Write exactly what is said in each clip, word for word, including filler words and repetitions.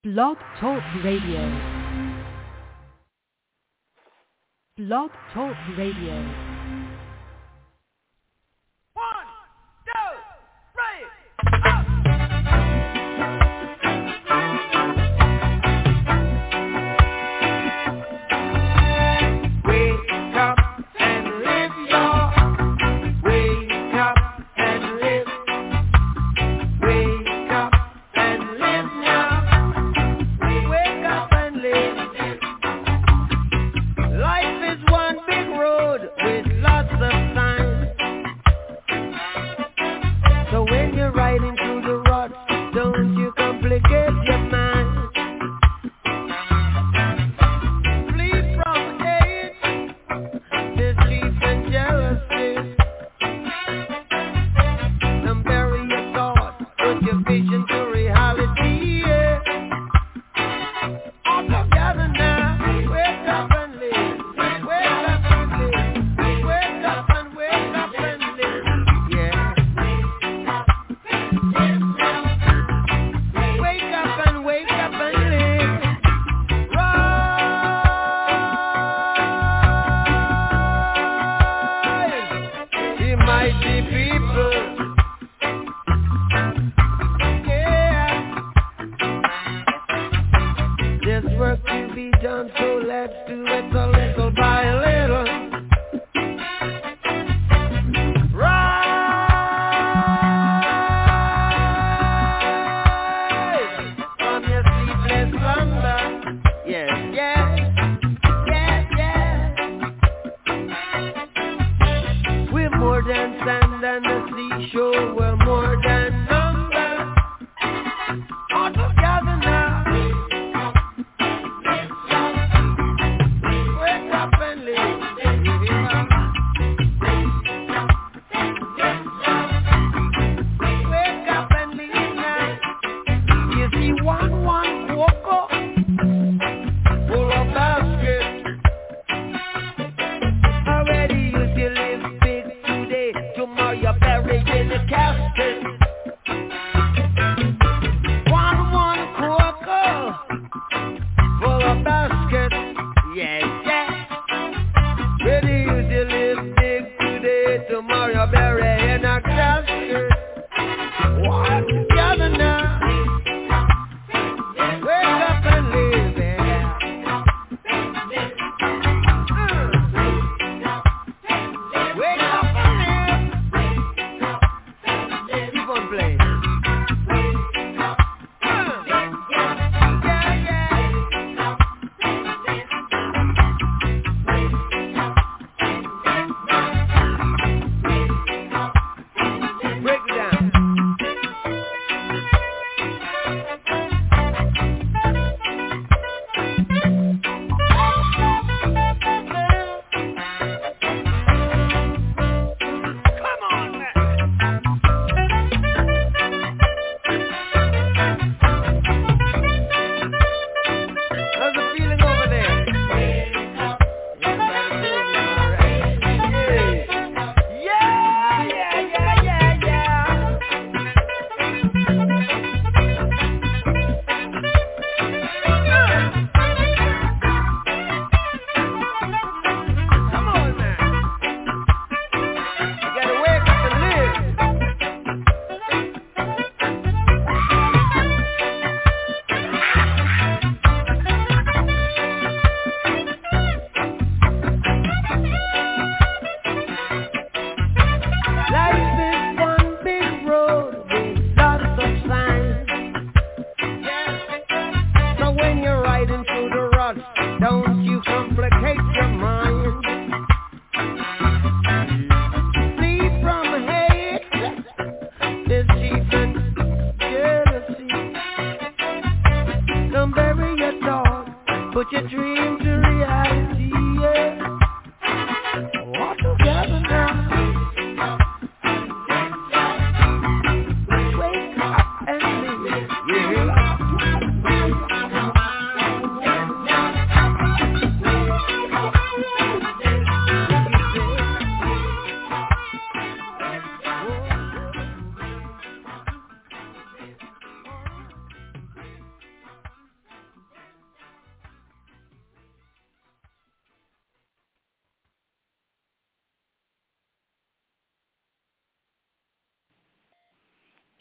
Blog Talk Radio. Blog Talk Radio.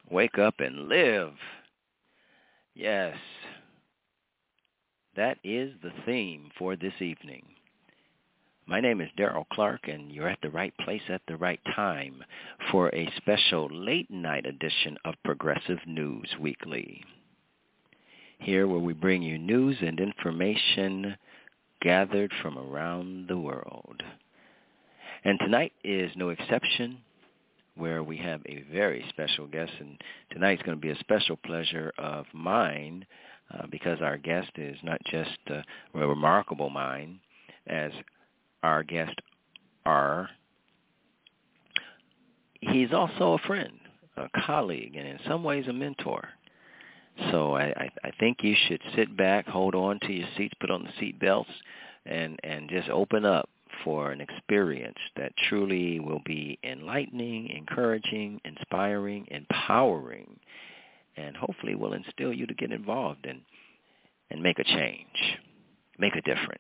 Wake up and live. Yes, that is the theme for this evening. My name is Daryl Clark, and you're at the right place at the right time for a special late-night edition of Progressive News Weekly. Here where we bring you news and information gathered from around the world. And tonight is no exception, where we have a very special guest, and tonight's going to be a special pleasure of mine uh, because our guest is not just uh, a remarkable mind, as our guests are. He's also a friend, a colleague, and in some ways a mentor. So I, I, I think you should sit back, hold on to your seats, put on the seat belts, and, and just open up for an experience that truly will be enlightening, encouraging, inspiring, empowering, and hopefully will instill you to get involved and, and make a change, make a difference.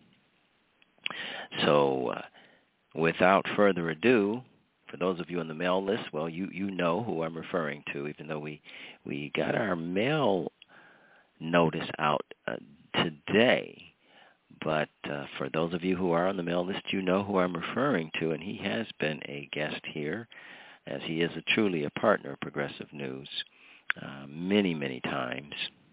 So uh, without further ado, for those of you on the mail list, well, you, you know who I'm referring to, even though we, we got our mail notice out uh, today. But uh, for those of you who are on the mail list, you know who I'm referring to, and he has been a guest here, as he is a truly a partner of Progressive News uh, many, many times.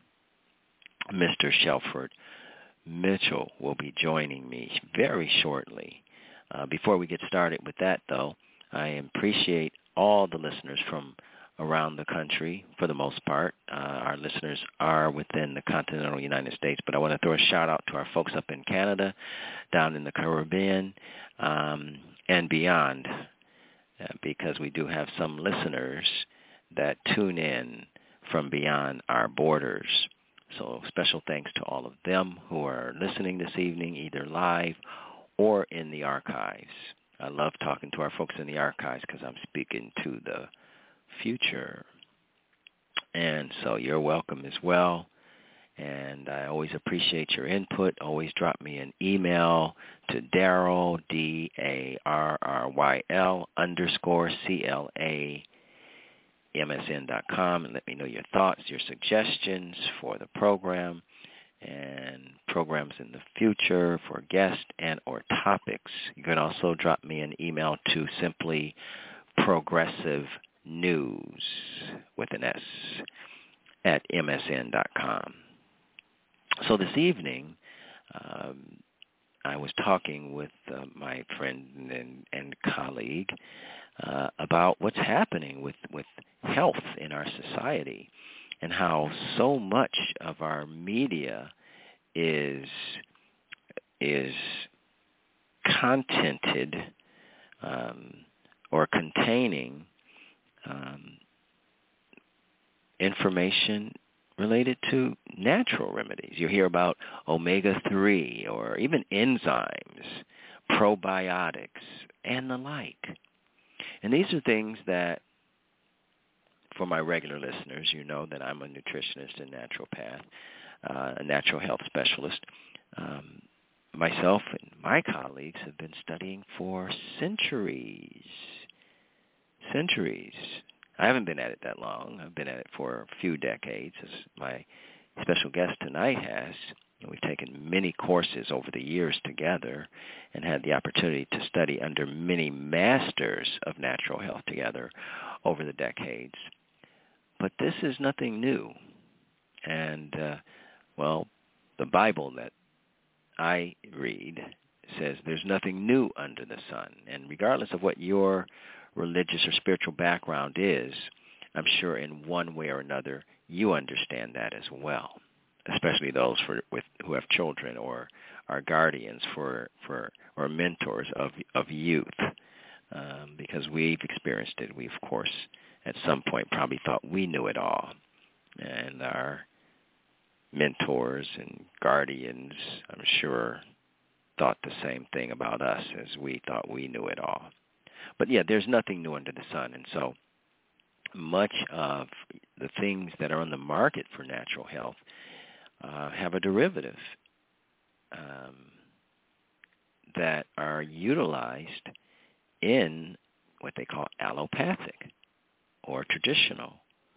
Mister Shelford Mitchell will be joining me very shortly. Uh, before we get started with that, though, I appreciate all the listeners from around the country, for the most part. Uh, our listeners are within the continental United States, but I want to throw a shout-out to our folks up in Canada, down in the Caribbean, um, and beyond, uh, because we do have some listeners that tune in from beyond our borders. So special thanks to all of them who are listening this evening, either live or in the archives. I love talking to our folks in the archives because I'm speaking to the future. And so you're welcome as well. And I always appreciate your input. Always drop me an email to Daryl, D A R R Y L underscore C L A M S N dot com, and let me know your thoughts, your suggestions for the program and programs in the future for guests and or topics. You can also drop me an email to simply Progressive News with an S at M S N dot com. So this evening, um, I was talking with uh, my friend and, and colleague uh, about what's happening with, with health in our society and how so much of our media is is contented um, or containing um, information related to natural remedies. You hear about omega three or even enzymes, probiotics, and the like. And these are things that, for my regular listeners, you know that I'm a nutritionist and naturopath, uh, a natural health specialist. Um, myself and my colleagues have been studying for centuries. Centuries. I haven't been at it that long. I've been at it for a few decades, as my special guest tonight has. We've taken many courses over the years together and had the opportunity to study under many masters of natural health together over the decades. But this is nothing new. And, uh, well, the Bible that I read says there's nothing new under the sun. And regardless of what your religious or spiritual background is, I'm sure in one way or another you understand that as well, especially those for, with, who have children or are guardians for, for or mentors of, of youth, um, because we've experienced it. We, of course, at some point probably thought we knew it all, and our mentors and guardians, I'm sure, thought the same thing about us as we thought we knew it all. But yeah, there's nothing new under the sun, and so much of the things that are on the market for natural health uh, have a derivative um, that are utilized in what they call allopathic or traditional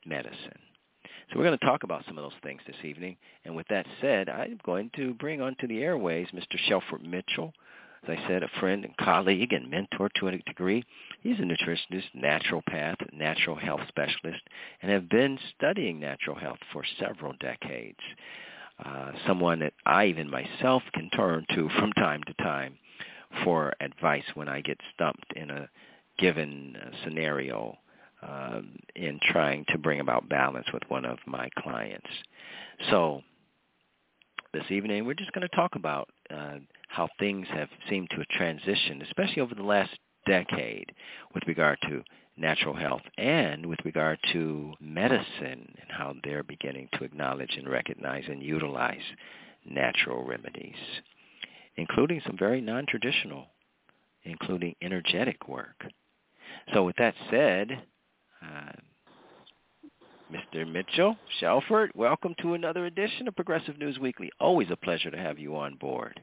medicine. So we're going to talk about some of those things this evening. And with that said, I'm going to bring onto the airways Mister Shelford Mitchell. As I said, a friend and colleague and mentor to a degree. He's a nutritionist, naturopath, natural health specialist, and have been studying natural health for several decades. Uh, someone that I even myself can turn to from time to time for advice when I get stumped in a given uh, scenario um, in trying to bring about balance with one of my clients. So this evening we're just going to talk about uh, how things have seemed to have transitioned, especially over the last decade with regard to natural health and with regard to medicine and how they're beginning to acknowledge and recognize and utilize natural remedies, including some very non-traditional, including energetic work. So with that said, uh, Mister Mitchell, Shelford, welcome to another edition of Progressive News Weekly. Always a pleasure to have you on board.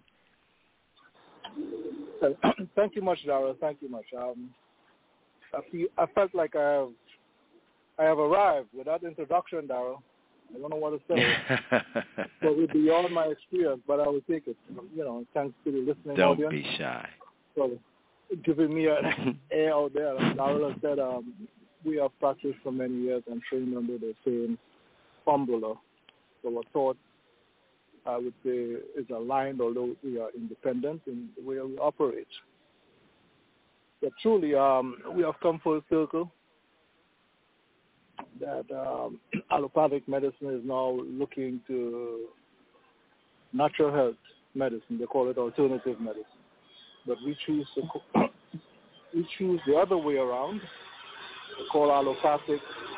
Thank you much, Darrell. Thank you much. Um, I, feel, I felt like I have, I have arrived with that introduction, Darrell. I don't know what to say. So it would be beyond my experience, but I will take it. You know, thanks to the listening don't audience. Don't be shy. So giving me an air out there. Darrell has said um, we have practiced for many years and trained under the same umbrella. So our thought, I would say, is aligned, although we are independent in the way we operate. But truly, um, we have come full circle that um, allopathic medicine is now looking to natural health medicine. They call it alternative medicine. But we choose to we choose the other way around. They call allopathic.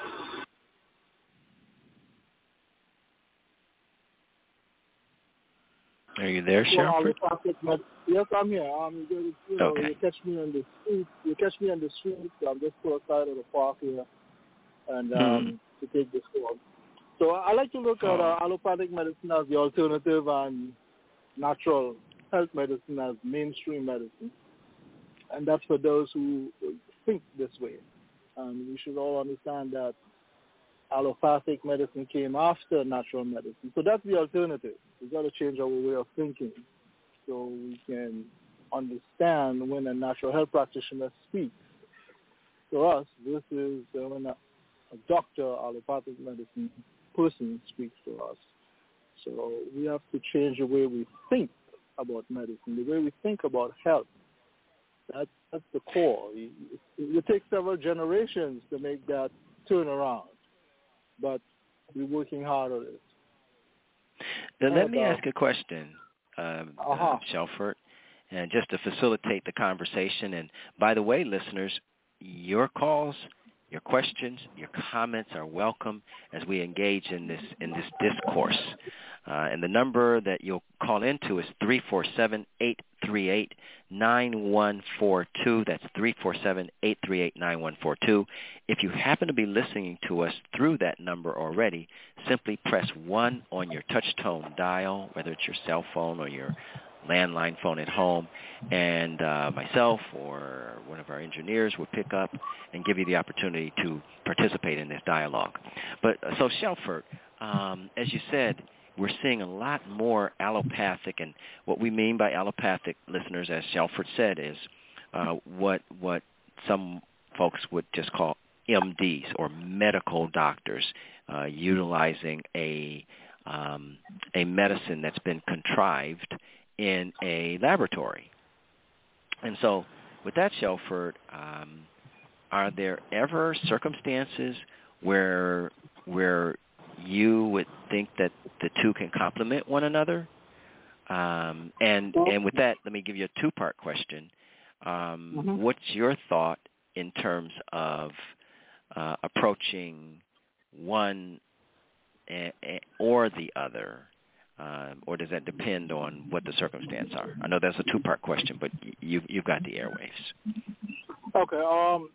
Are you there, Shelford? Med- yes, I'm here. Um, you, you know, okay. you catch me on the street. You catch me on the street. I'm just put aside of the park here, and um, mm-hmm. to take this call. So I like to look oh. at uh, allopathic medicine as the alternative and natural health medicine as mainstream medicine, and that's for those who think this way. And we should all understand that allopathic medicine came after natural medicine. So that's the alternative. We've got to change our way of thinking so we can understand when a natural health practitioner speaks to us versus when a, a doctor, allopathic medicine person speaks to us. So we have to change the way we think about medicine, the way we think about health. That's, that's the core. It, it, it takes several generations to make that turn around. But we're working hard on it. Now, let and, me uh, ask a question, um, uh-huh. uh, Shelford, and just to facilitate the conversation. And by the way, listeners, your calls, your questions, your comments are welcome as we engage in this in this discourse. Uh, and the number that you'll call into is three four seven, eight three eight, nine one four two. That's three four seven, eight three eight, nine one four two. If you happen to be listening to us through that number already, simply press one on your touch-tone dial, whether it's your cell phone or your landline phone at home, and uh, myself or one of our engineers will pick up and give you the opportunity to participate in this dialogue. But uh, so, Shelford, um, as you said, we're seeing a lot more allopathic, and what we mean by allopathic, listeners, as Shelford said, is uh, what what some folks would just call M Ds or medical doctors, uh, utilizing a um, a medicine that's been contrived in a laboratory. And so, with that, Shelford, um, are there ever circumstances where where you would think that the two can complement one another? Um, and and with that, let me give you a two-part question. Um, mm-hmm. What's your thought in terms of uh, approaching one a, a, or the other, um, or does that depend on what the circumstances are? I know that's a two-part question, but you, you've got the airwaves. Okay. Um,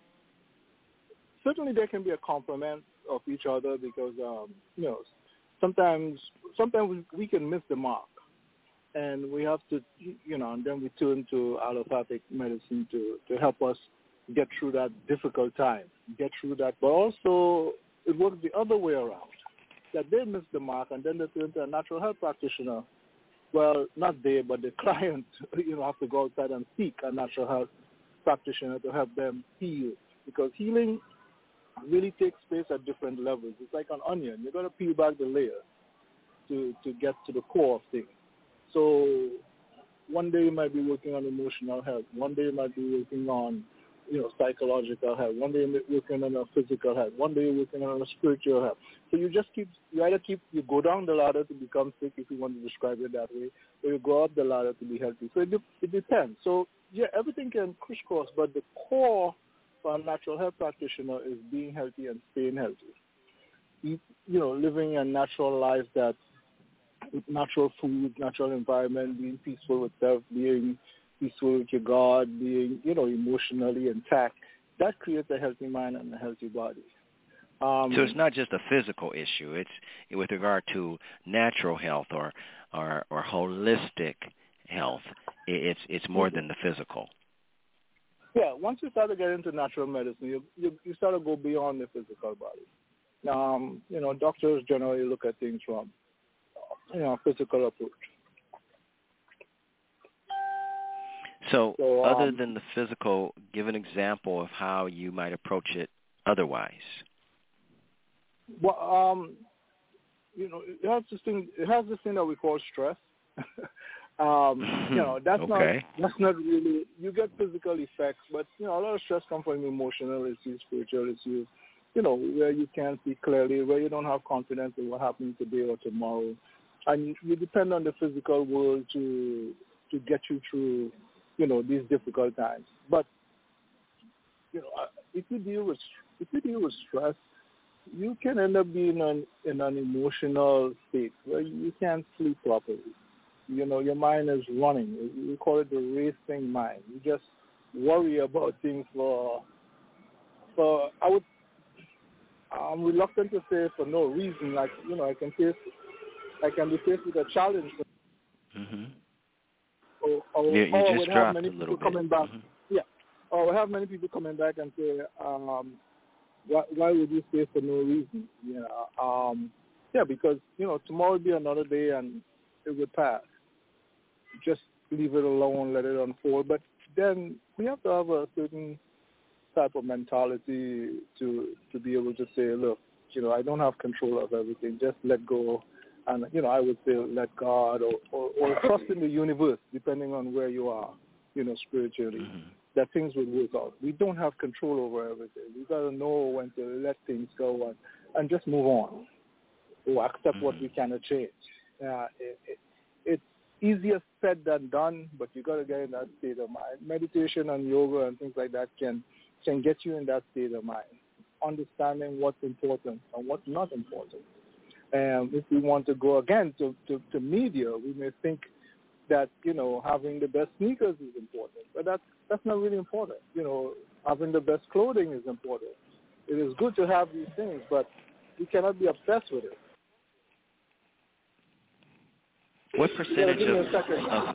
certainly there can be a complement of each other because, um, you know, sometimes sometimes we can miss the mark. And we have to, you know, and then we turn to allopathic medicine to, to help us get through that difficult time, get through that. But also, it works the other way around, that they miss the mark and then they turn to a natural health practitioner. Well, not they, but the client, you know, have to go outside and seek a natural health practitioner to help them heal, because healing really takes place at different levels. It's like an onion. You're going to peel back the layer to, to get to the core of things. So one day you might be working on emotional health. One day you might be working on, you know, psychological health. One day you're working on a physical health. One day you're working on a spiritual health. So you just keep, you either keep, you go down the ladder to become sick, if you want to describe it that way, or you go up the ladder to be healthy. So it, de- it depends. So, yeah, everything can crisscross, but the core for a natural health practitioner is being healthy and staying healthy. You, you know, living a natural life that, with natural food, natural environment, being peaceful with self, being peaceful with your God, being, you know, emotionally intact, that creates a healthy mind and a healthy body. Um, so it's not just a physical issue. It's with regard to natural health or or, or holistic health. It's it's more than the physical. Yeah, once you start to get into natural medicine, you you, you start to go beyond the physical body. Um, you know, doctors generally look at things from, you know, a physical approach. So, so um, other than the physical, give an example of how you might approach it otherwise. Well, um, you know, it has this thing. It has this thing that we call stress. um, you know, that's okay. not that's not really. You get physical effects, but you know, a lot of stress comes from emotional issues, spiritual issues. You know, where you can't see clearly, where you don't have confidence in what happens today or tomorrow, and you, you depend on the physical world to to get you through, you know, these difficult times. But you know, if you deal with if you deal with stress, you can end up being an, in an emotional state where you can't sleep properly. You know, your mind is running. We call it the racing mind. You just worry about things for, for I would, I'm reluctant to say for no reason. Like, you know, I can face, I can be faced with a challenge. Mm-hmm. Or, or, you, you or just would dropped have many a little people bit. coming back. Mm-hmm. Yeah. Or we have many people coming back and say, um, Why, why would you stay for no reason? You know, um, yeah, because you know tomorrow will be another day and it would pass. Just leave it alone, let it unfold. But then we have to have a certain type of mentality to to be able to say, look, you know, I don't have control of everything. Just let go, and you know, I would say let God or or, or trust in the universe, depending on where you are, you know, spiritually. Mm-hmm. That things will work out. We don't have control over everything. We got to know when to let things go and, and just move on or accept mm-hmm. what we cannot change. Uh, it, it, it's easier said than done, but you got to get in that state of mind. Meditation and yoga and things like that can can get you in that state of mind, understanding what's important and what's not important. And if we want to go again to, to, to media, we may think that, you know, having the best sneakers is important, but that's that's not really important. You know, having the best clothing is important. It is good to have these things, but we cannot be obsessed with it. What percentage of, of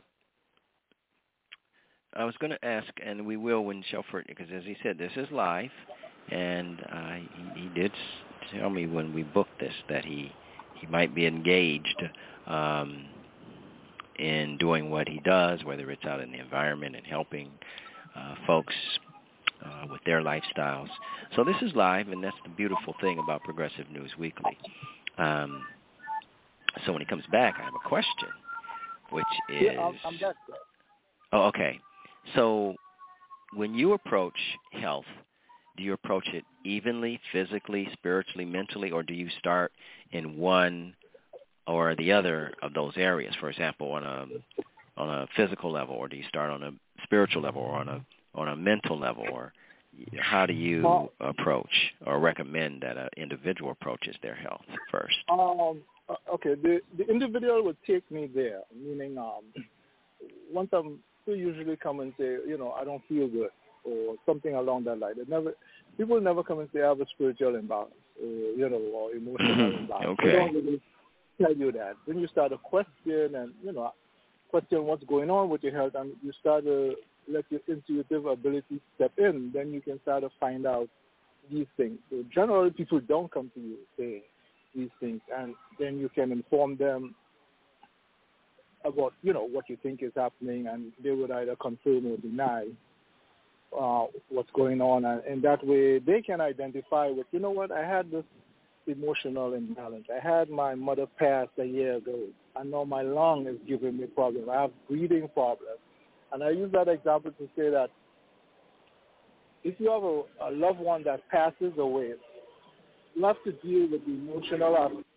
I was going to ask, and we will when Shelford, because as he said, this is live, and uh, he, he did tell me when we booked this that he he might be engaged um, in doing what he does, whether it's out in the environment and helping uh, folks uh, with their lifestyles. So this is live, and that's the beautiful thing about Progressive News Weekly. Um, so when he comes back, I have a question, which is... Yeah, I'm, I'm back. Oh, okay. So when you approach health, do you approach it evenly, physically, spiritually, mentally, or do you start in one or the other of those areas? For example, on a on a physical level, or do you start on a spiritual level, or on a on a mental level, or how do you approach or recommend that an individual approaches their health first? Um, okay, the the individual would take me there, meaning um, once I'm they usually come and say, you know, I don't feel good, or something along that line. They never, people never come and say I have a spiritual imbalance, or you know, or emotional mm-hmm. imbalance. Okay. They don't really tell you that. Then you start to question and you know, question what's going on with your health, and you start to let your intuitive ability step in. Then you can start to find out these things. So generally, people don't come to you say these things, and then you can inform them about, you know, what you think is happening, and they would either confirm or deny uh, what's going on, and in that way, they can identify with, you know what, I had this emotional imbalance. I had my mother pass a year ago. I know my lung is giving me problems. I have breathing problems. And I use that example to say that if you have a, a loved one that passes away, you have to deal with the emotional aspect.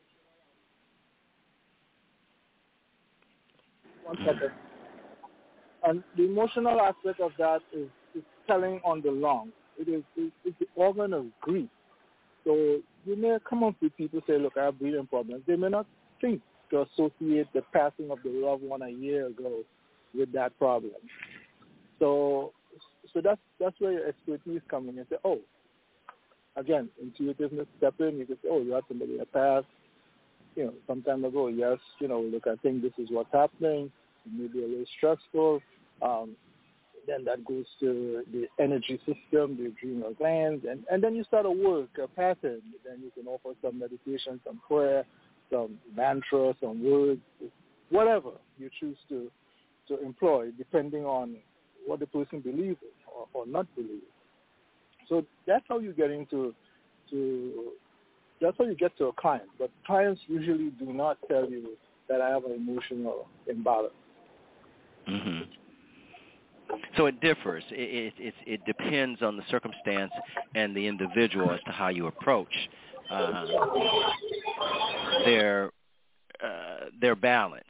One second. And the emotional aspect of that is, is telling on the lung. It is it, it's the organ of grief. So you may come up with people say, look, I have breathing problems. They may not think to associate the passing of the loved one a year ago with that problem. So so that's that's where your expertise comes in and say, oh, again, intuitiveness step in. You can say, oh, you had somebody that passed, you know, some time ago. Yes, you know, look, I think this is what's happening. It may be a little stressful. Um, then that goes to the energy system, the adrenal glands, and, and then you start a work, a pattern. Then you can offer some meditation, some prayer, some mantra, some words, whatever you choose to, to employ, depending on what the person believes in or, or not believes. So that's how you get into, to, that's how you get to a client. But clients usually do not tell you that I have an emotional imbalance. Mm-hmm. So it differs. It, it, it, it depends on the circumstance and the individual as to how you approach uh, their uh, their balance.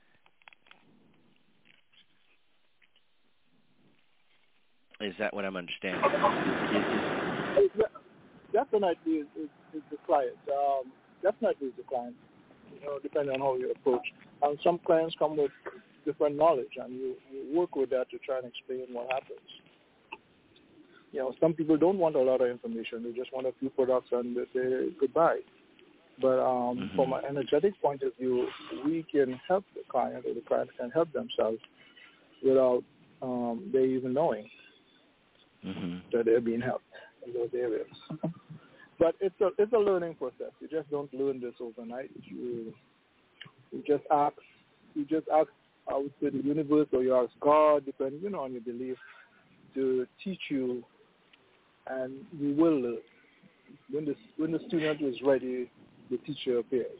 Is that what I'm understanding? Is, is, definitely is, is, is the client. Um, definitely is the client. You know, depending on how you approach. Um, some clients come with different knowledge, and you, you work with that to try and explain what happens. You know, some people don't want a lot of information. They just want a few products and they say goodbye. But um, mm-hmm. from an energetic point of view, we can help the client, or the client can help themselves without um, they even knowing mm-hmm. that they're being helped in those areas. But it's a it's a learning process. You just don't learn this overnight. You you just ask you just ask I would say the universe, or you ask God, depending, you know, on your belief, to teach you, and you will learn. When the when the student is ready, the teacher appears.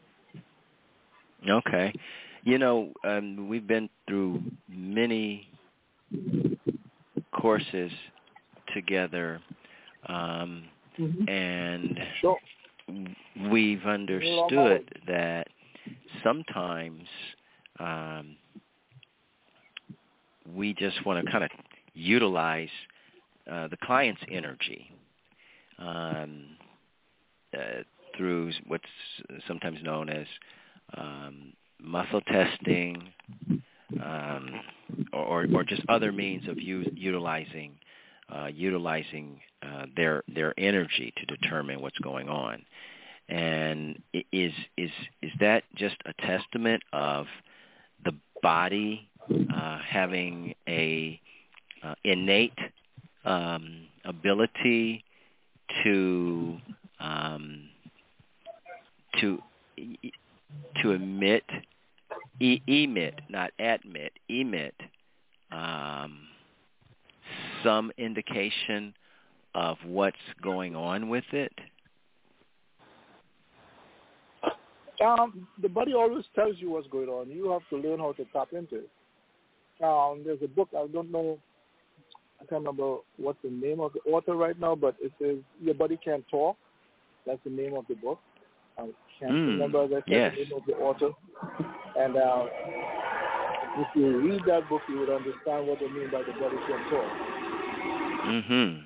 Okay, you know, um, we've been through many courses together, um, mm-hmm. and sure. we've understood that sometimes um, we just want to kind of utilize uh, the client's energy um, uh, through what's sometimes known as um, muscle testing, um, or, or just other means of u- utilizing uh, utilizing uh, their their energy to determine what's going on. And is is is that just a testament of the body uh, having a uh, innate um, ability to um, to to emit e- emit not admit emit um, some indication of what's going on with it? Um, the body always tells you what's going on. You have to learn how to tap into it. Um, there's a book, I don't know, I can't remember what's the name of the author right now, but it says Your Body Can't Talk. That's the name of the book. I can't mm, remember, as I said, yes. the name of the author. And uh, if you read that book, you would understand what they mean by the body can't talk. Mm-hmm.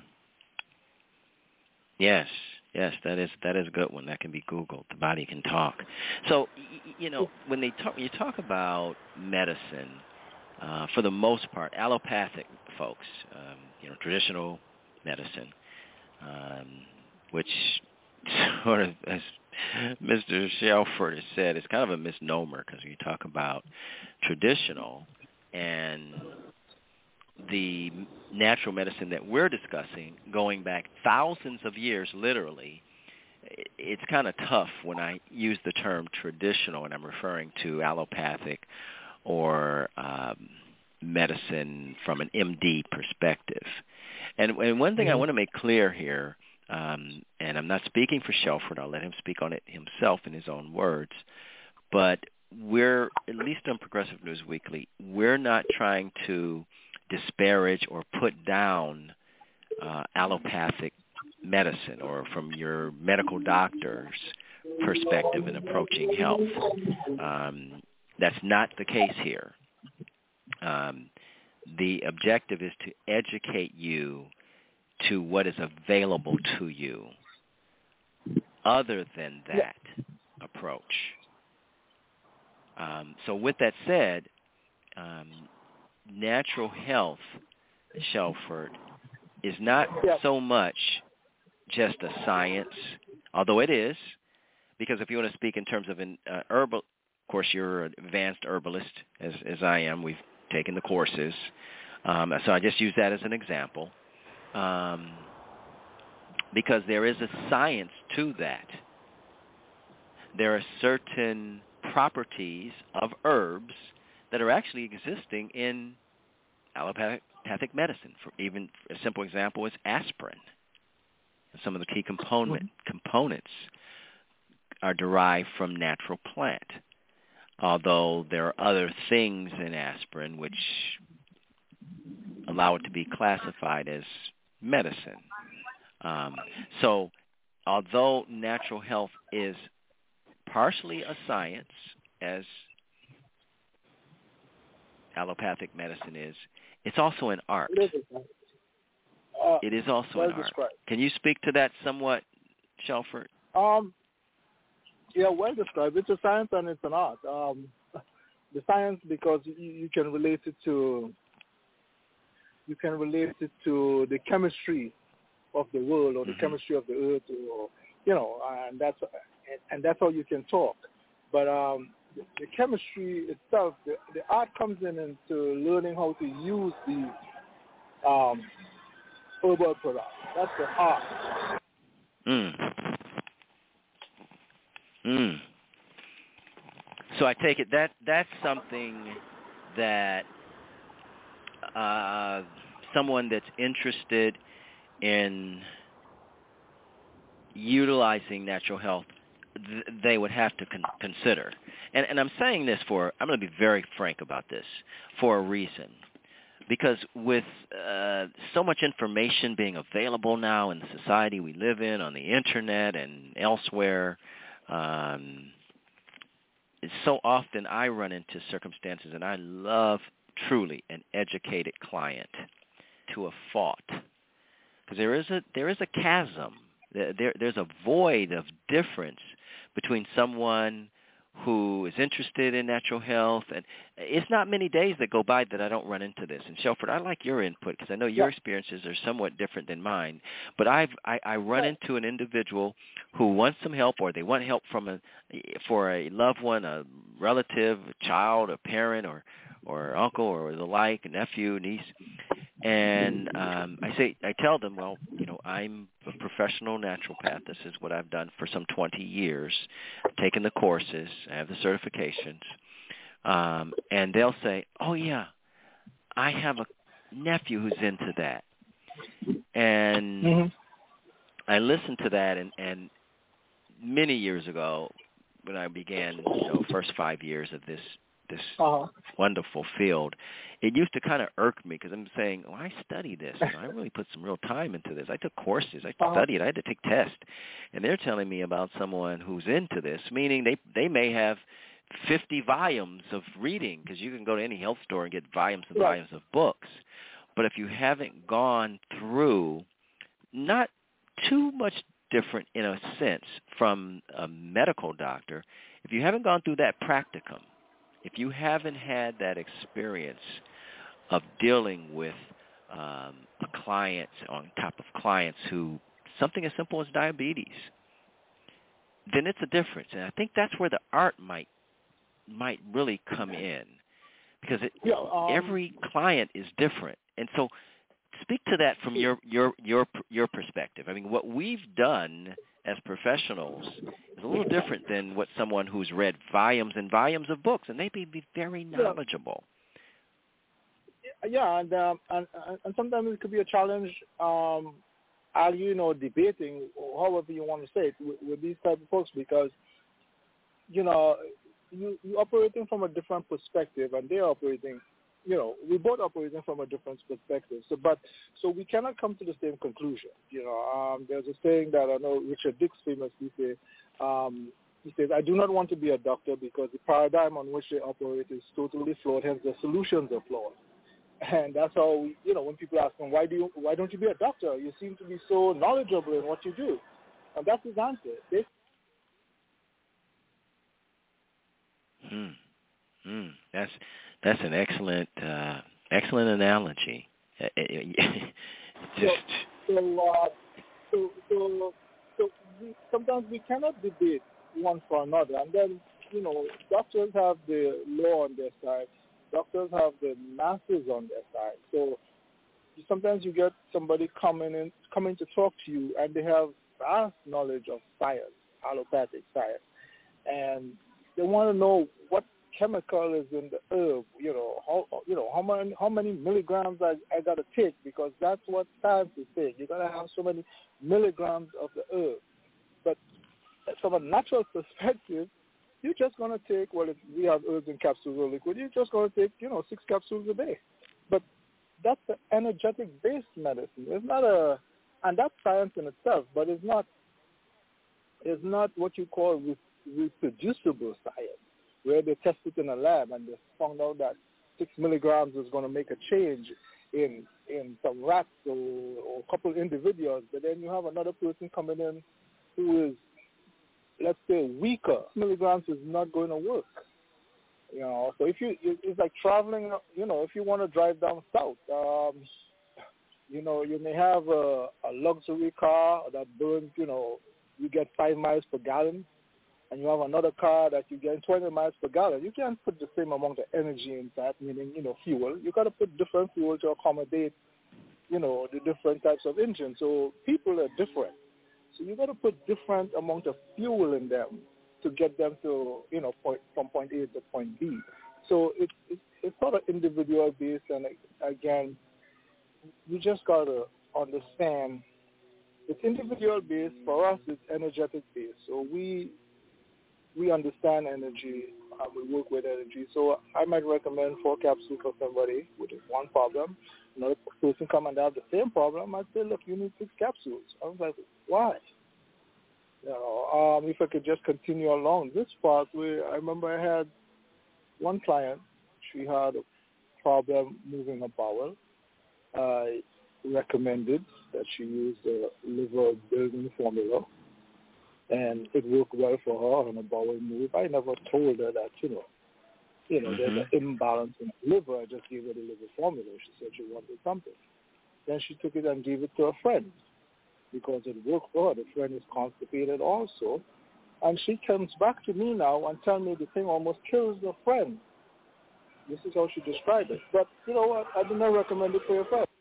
Yes. Yes, that is that is a good one. That can be Googled. The body can talk. So, you know, when they talk, you talk about medicine, uh, for the most part, allopathic folks, um, you know, traditional medicine, um, which sort of, as Mister Shelford has said, is kind of a misnomer, because you talk about traditional, and the natural medicine that we're discussing, going back thousands of years, literally, it's kind of tough when I use the term traditional and I'm referring to allopathic or um, medicine from an M D perspective. And, and one thing mm-hmm. I want to make clear here, um, and I'm not speaking for Shelford, I'll let him speak on it himself in his own words, but we're, at least on Progressive News Weekly, we're not trying to disparage or put down uh, allopathic medicine or from your medical doctor's perspective in approaching health. Um, that's not the case here. Um, the objective is to educate you to what is available to you other than that approach. Um, so with that said, um, natural health, Shelford, is not so much just a science, although it is, because if you want to speak in terms of an uh, herbal, of course you're an advanced herbalist, as, as I am. We've taken the courses. Um, so I just use that as an example, um, because there is a science to that. There are certain properties of herbs that are actually existing in allopathic medicine. For even a simple example is aspirin. Some of the key component, components are derived from natural plant, although there are other things in aspirin which allow it to be classified as medicine. Um, so although natural health is partially a science, as allopathic medicine is, it's also an art. It is, uh, it is also well an art. described. Can you speak to that somewhat, Shelford? Um, yeah, well described. It's a science and it's an art. Um, the science, because you, you can relate it to you can relate it to the chemistry of the world or the mm-hmm. chemistry of the earth, or you know, and that's and, and that's how you can talk. But um, the, the chemistry itself, the, the art comes in into learning how to use these um, herbal products. That's the art. Mm. Mm. So I take it that that's something that uh, someone that's interested in utilizing natural health, th- they would have to con- consider. And, and I'm saying this for, I'm going to be very frank about this, for a reason. Because with uh, so much information being available now in the society we live in, on the Internet and elsewhere, um, so often I run into circumstances, and I love truly an educated client to a fault. Because there is a there is a chasm. There, there's a void of difference between someone who is interested in natural health, and it's not many days that go by that I don't run into this. And Shelford, I like your input because I know your yeah. experiences are somewhat different than mine. But I've I, I run yeah. into an individual who wants some help, or they want help from a for a loved one, a relative, a child, a parent, or or uncle, or the like, a nephew, niece. And um, I say, I tell them, well, you know, I'm a professional naturopath. This is what I've done for some twenty years. I've taken the courses. I have the certifications. Um, and they'll say, oh, yeah, I have a nephew who's into that. And mm-hmm. I listened to that, and, and many years ago, when I began, you know, first five years of this this uh-huh. wonderful field, it used to kind of irk me because I'm saying, oh, I study this. You know, I really put some real time into this. I took courses. I uh-huh. studied. I had to take tests. And they're telling me about someone who's into this, meaning they, they may have fifty volumes of reading, because you can go to any health store and get volumes and right. volumes of books. But if you haven't gone through, not too much different in a sense from a medical doctor, if you haven't gone through that practicum, if you haven't had that experience of dealing with um, a client on top of clients who, something as simple as diabetes, then it's a difference. And I think that's where the art might might really come in, because it, yeah, um, every client is different. And so speak to that from your, your, your, your perspective. I mean, what we've done as professionals is a little different than what someone who's read volumes and volumes of books, and they may be very knowledgeable. Yeah, and, um, and and sometimes it could be a challenge, um, arguing or debating, or however you want to say it, with, with these type of folks, because, you know, you, you're operating from a different perspective, and they're operating, you know, we're both operating from a different perspective. So, but so we cannot come to the same conclusion. You know, um, there's a saying that I know Richard Dix famously say. Um, he says, "I do not want to be a doctor because the paradigm on which they operate is totally flawed. Hence, the solutions are flawed." And that's how we, you know, when people ask him, "Why do you? Why don't you be a doctor? You seem to be so knowledgeable in what you do," and that's his answer. They Hmm. Hmm. That's that's an excellent uh, excellent analogy. Just so, so, uh, so, so, so we, sometimes we cannot debate one for another, and then, you know, doctors have the law on their side, doctors have the masses on their side. So sometimes you get somebody coming in, coming to talk to you, and they have vast knowledge of science, allopathic science, and they want to know what chemical is in the herb, you know, how you know how many how many milligrams I, I gotta take, because that's what science is saying. You gotta have so many milligrams of the herb. But from a natural perspective, you're just gonna take, well, if we have herbs in capsules or liquid, you're just gonna take, you know, six capsules a day. But that's the energetic based medicine. It's not a, and that's science in itself, but it's not it's not what you call re- reproducible science, where they test it in a lab and they found out that six milligrams is going to make a change in in some rats or, or a couple individuals. But then you have another person coming in who is, let's say, weaker. Milligrams is not going to work. You know, so if you, it's like traveling. You know, if you want to drive down south, um, you know, you may have a, a luxury car that burns, you know, you get five miles per gallon, and you have another car that you get twenty miles per gallon. You can't put the same amount of energy in that, meaning, you know, fuel. You got to put different fuel to accommodate, you know, the different types of engines. So people are different. So you got to put different amount of fuel in them to get them to, you know, point, from point A to point B. So it's it's, it's sort of individual based, and again, you just got to understand it's individual based. For us, it's energetic based. So we we understand energy. Uh, we work with energy. So I might recommend four capsules for somebody with one problem. Another person come and have the same problem. I'd say, look, you need six capsules. I was like, why? You know, um, if I could just continue along this pathway, I remember I had one client. She had a problem moving her bowel. I recommended that she use the liver building formula, and it worked well for her on a bowel move. I never told her that, you know, you know, mm-hmm. there's an imbalance in the liver. I just gave her the liver formula. She said she wanted something. Then she took it and gave it to a friend because it worked for her. The friend is constipated also. And she comes back to me now and tells me the thing almost kills the friend. This is how she described it. But you know what? I do not recommend it for your friend.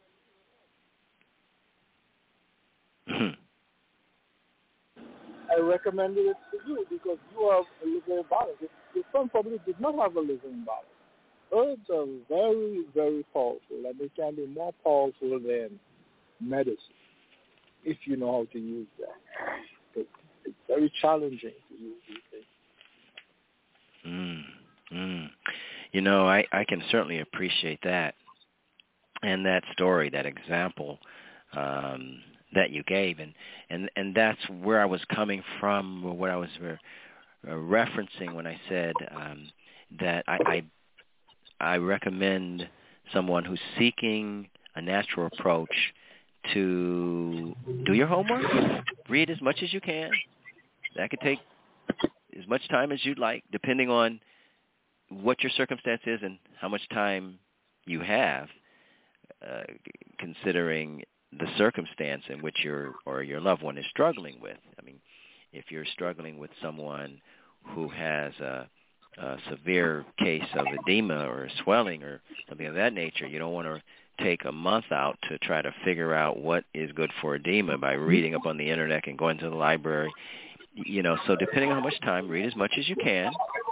I recommended it to you because you have a liver imbalance. Your friend probably did not have a liver imbalance. Herbs are very, very powerful, and they can be more powerful than medicine if you know how to use them. It's, it's very challenging to use these things. Mm, mm. You know, I, I can certainly appreciate that. And that story, that example um, that you gave, and, and, and that's where I was coming from, or what I was re- uh, referencing when I said um, that I, I I recommend someone who's seeking a natural approach to do your homework, read as much as you can. That could take as much time as you'd like, depending on what your circumstance is and how much time you have, uh, considering the circumstance in which your or your loved one is struggling with. I mean, if you're struggling with someone who has a, a severe case of edema or swelling or something of that nature, you don't want to take a month out to try to figure out what is good for edema by reading up on the internet and going to the library. You know, so depending on how much time, read as much as you can.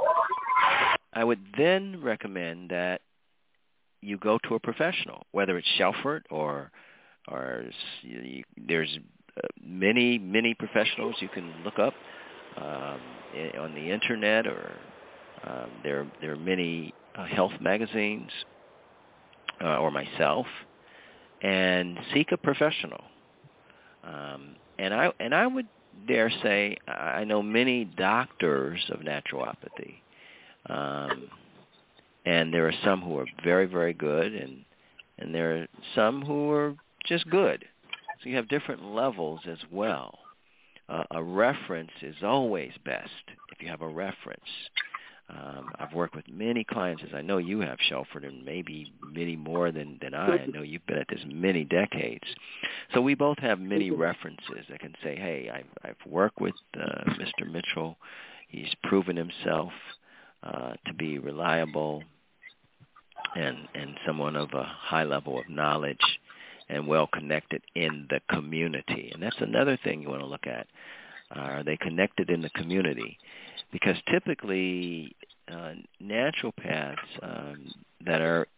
I would then recommend that you go to a professional, whether it's Shelford or or you, there's many, many professionals you can look up um, on the internet, or um, there, there are many uh, health magazines uh, or myself, and seek a professional. Um, and I and I would dare say I know many doctors of naturopathy, um, and there are some who are very, very good, and and there are some who are just good. So you have different levels as well. Uh, a reference is always best if you have a reference. Um, I've worked with many clients, as I know you have, Shelford, and maybe many more than, than I. I know you've been at this many decades. So we both have many references that can say, hey, I've, I've worked with uh, Mister Mitchell. He's proven himself uh, to be reliable and, and someone of a high level of knowledge and well-connected in the community. And that's another thing you want to look at. Uh, are they connected in the community? Because typically uh, naturopaths um, that are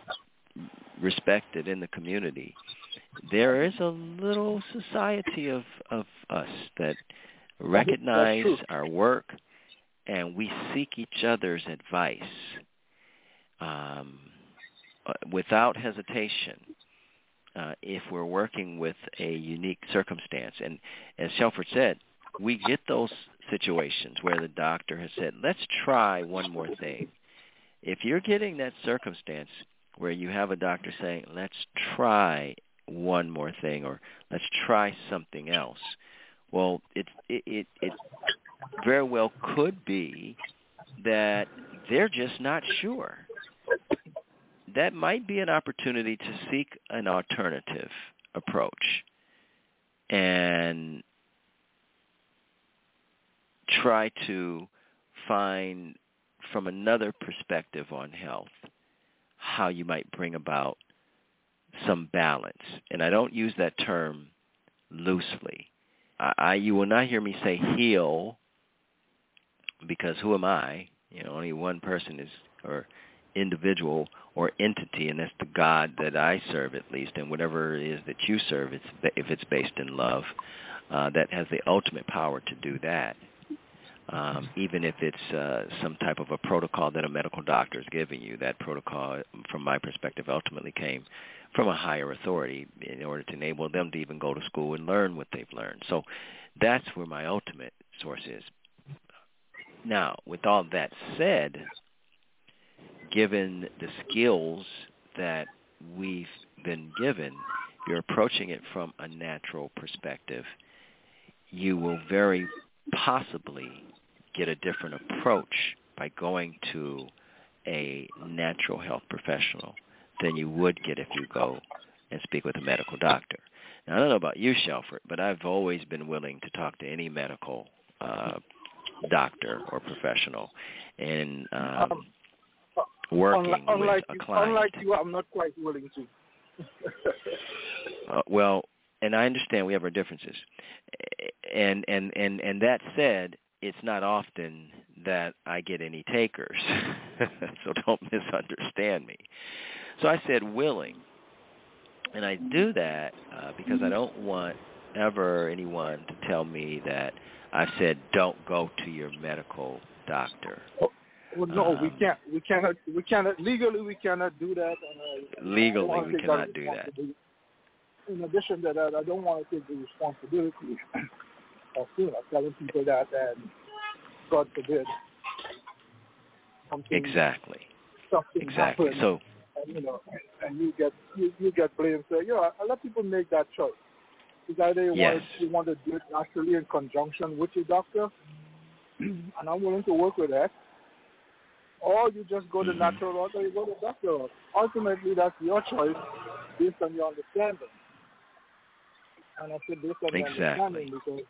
respected in the community, there is a little society of, of us that recognize our work, and we seek each other's advice um, without hesitation. Uh, if we're working with a unique circumstance. And as Shelford said, we get those situations where the doctor has said, let's try one more thing. If you're getting that circumstance where you have a doctor saying, let's try one more thing, or let's try something else, well, it, it, it, it very well could be that they're just not sure. That might be an opportunity to seek an alternative approach and try to find from another perspective on health how you might bring about some balance. And I don't use that term loosely. I, I you will not hear me say heal, because who am I? You know, only one person is, or individual or entity, and that's the God that I serve, at least, and whatever it is that you serve, it's, if it's based in love, uh, that has the ultimate power to do that. Um, even if it's uh, some type of a protocol that a medical doctor is giving you, that protocol, from my perspective, ultimately came from a higher authority in order to enable them to even go to school and learn what they've learned. So that's where my ultimate source is. Now, with all that said, given the skills that we've been given, you're approaching it from a natural perspective, you will very possibly get a different approach by going to a natural health professional than you would get if you go and speak with a medical doctor. Now, I don't know about you, Shelford, but I've always been willing to talk to any medical uh, doctor or professional. And um, um, working unlike, with a client. Unlike you, I'm not quite willing to. uh, well, and I understand we have our differences. And, and, and, and that said, it's not often that I get any takers, so don't misunderstand me. So I said willing, and I do that uh, because I don't want ever anyone to tell me that I've said don't go to your medical doctor. Well, no, um, we can't. We cannot. We cannot legally. We cannot do that. And I, legally, I we cannot do that. In addition to that, I don't want to take the responsibility of, you know, telling people that, and God forbid, something exactly, something exactly. happens, So, and, you know, and you get you, you get blamed. So, you know, I let people make that choice. It's either you yes. want to, you want to do it naturally in conjunction with your doctor, and I'm willing to work with that. Or you just go the mm-hmm. natural route, or you go the doctor route. Ultimately, that's your choice based on your understanding. And I said based on exactly. your understanding because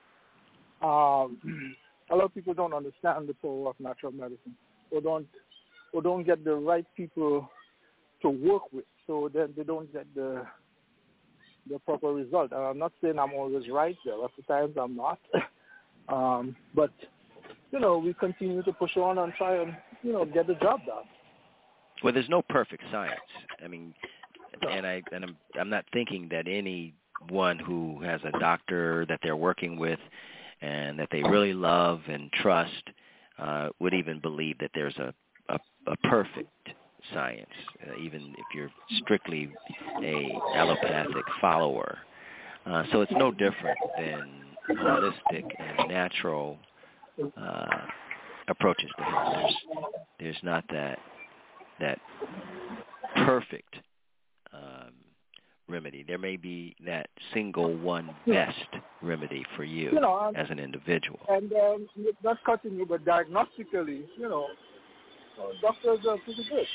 um, a lot of people don't understand the power of natural medicine, or don't, or don't get the right people to work with so then they don't get the the proper result. And I'm not saying I'm always right there. Lots of times I'm not. um, but, you know, we continue to push on and try and, you know, get the job done. Well, there's no perfect science. I mean, and I and I'm I'm not thinking that anyone who has a doctor that they're working with and that they really love and trust uh, would even believe that there's a a, a perfect science, uh, even if you're strictly a allopathic follower. Uh, so it's no different than holistic and natural uh, approaches to health. There's there's not that that perfect um, remedy. There may be that single one best remedy for you, you know, and, as an individual. And um, not cutting you, but diagnostically, you know, doctors are pretty good.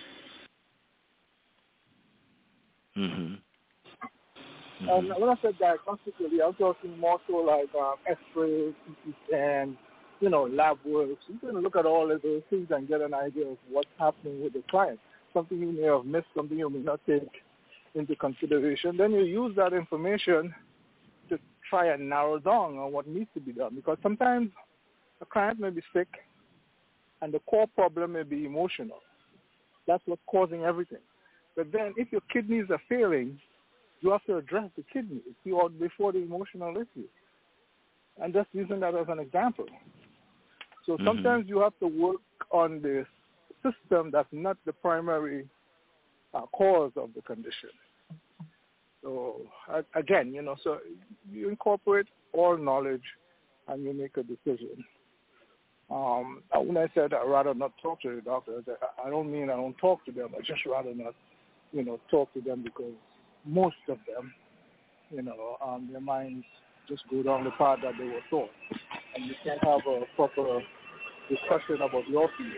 Mm-hmm. Mm-hmm. And when I said diagnostically, I'm talking more so like um, X-rays, C T scans, you know, lab work. You can look at all of those things and get an idea of what's happening with the client. Something you may have missed, something you may not take into consideration. Then you use that information to try and narrow down on what needs to be done. Because sometimes a client may be sick and the core problem may be emotional. That's what's causing everything. But then if your kidneys are failing, you have to address the kidneys before the emotional issue. And just using that as an example. So mm-hmm. sometimes you have to work on the system that's not the primary uh, cause of the condition. So uh, again, you know, so you incorporate all knowledge and you make a decision. Um, when I said I'd rather not talk to the doctor, I don't mean I don't talk to them. I just rather not, you know, talk to them because most of them, you know, um, their minds just go down the path that they were taught. And you can't have a proper discussion about your feelings.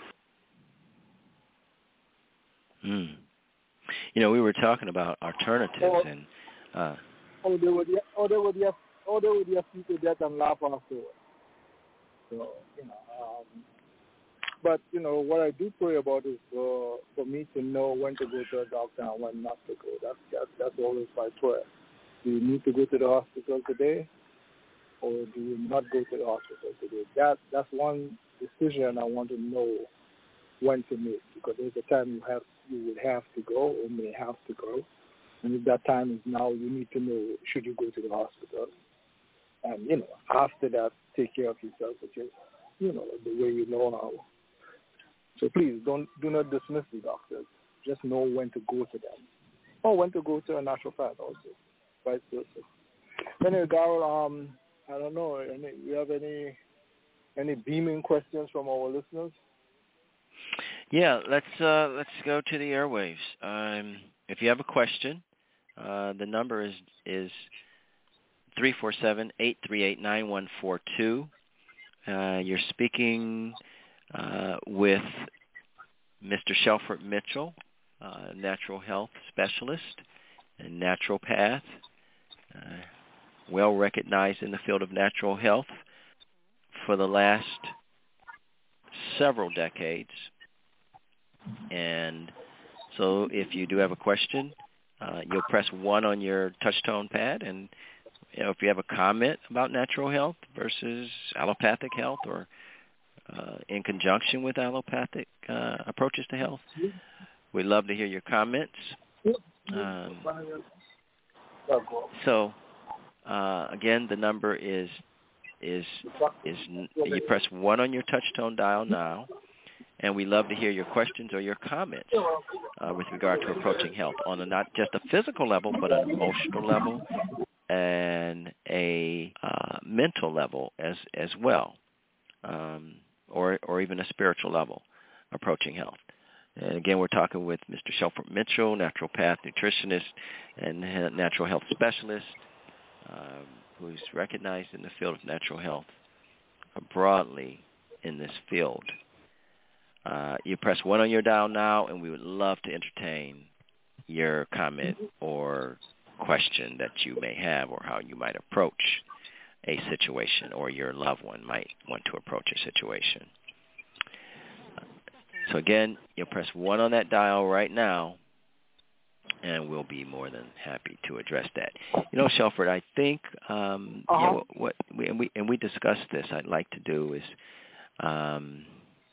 Mm. You know, we were talking about alternatives or, and uh or they would or they would have or they would have people that and laugh afterwards. So, you know, um, but you know, what I do pray about is for for me to know when to go to a doctor and when not to go. That's that's that's always my prayer. Do you need to go to the hospital today, or do you not go to the hospital today? That that's one decision I want to know when to make, because there's a time you have you would have to go or may have to go, and if that time is now, you need to know, should you go to the hospital, and you know, after that, take care of yourself, which is, you know, the way you know how. So please don't do not dismiss the doctors. Just know when to go to them, or when to go to a naturopath also, vice versa. Anyway, Darryl, um, I don't know. Any, you have any any beaming questions from our listeners? Yeah, let's uh, let's go to the airwaves. Um, if you have a question, uh, the number is is three four seven, eight three eight, nine one four two. Uh, you're speaking uh, with Mister Shelford Mitchell, uh, natural health specialist and naturopath, uh, well recognized in the field of natural health for the last several decades. And so if you do have a question, uh, you'll press one on your touch-tone pad, and you know, if you have a comment about natural health versus allopathic health, or uh, in conjunction with allopathic uh, approaches to health, we'd love to hear your comments. Um, so uh, again, the number is is is you press one on your touch-tone dial now. And we love to hear your questions or your comments uh, with regard to approaching health on a, not just a physical level, but an emotional level and a uh, mental level as as well, um, or or even a spiritual level, approaching health. And again, we're talking with Mister Shelford Mitchell, naturopath, nutritionist, and natural health specialist, um, who's recognized in the field of natural health uh, broadly in this field. Uh, you press one on your dial now, and we would love to entertain your comment or question that you may have, or how you might approach a situation, or your loved one might want to approach a situation. So again, you'll press one on that dial right now, and we'll be more than happy to address that. You know, Shelford, I think um, uh-huh. you know, what we and we and we discussed this. I'd like to do is um,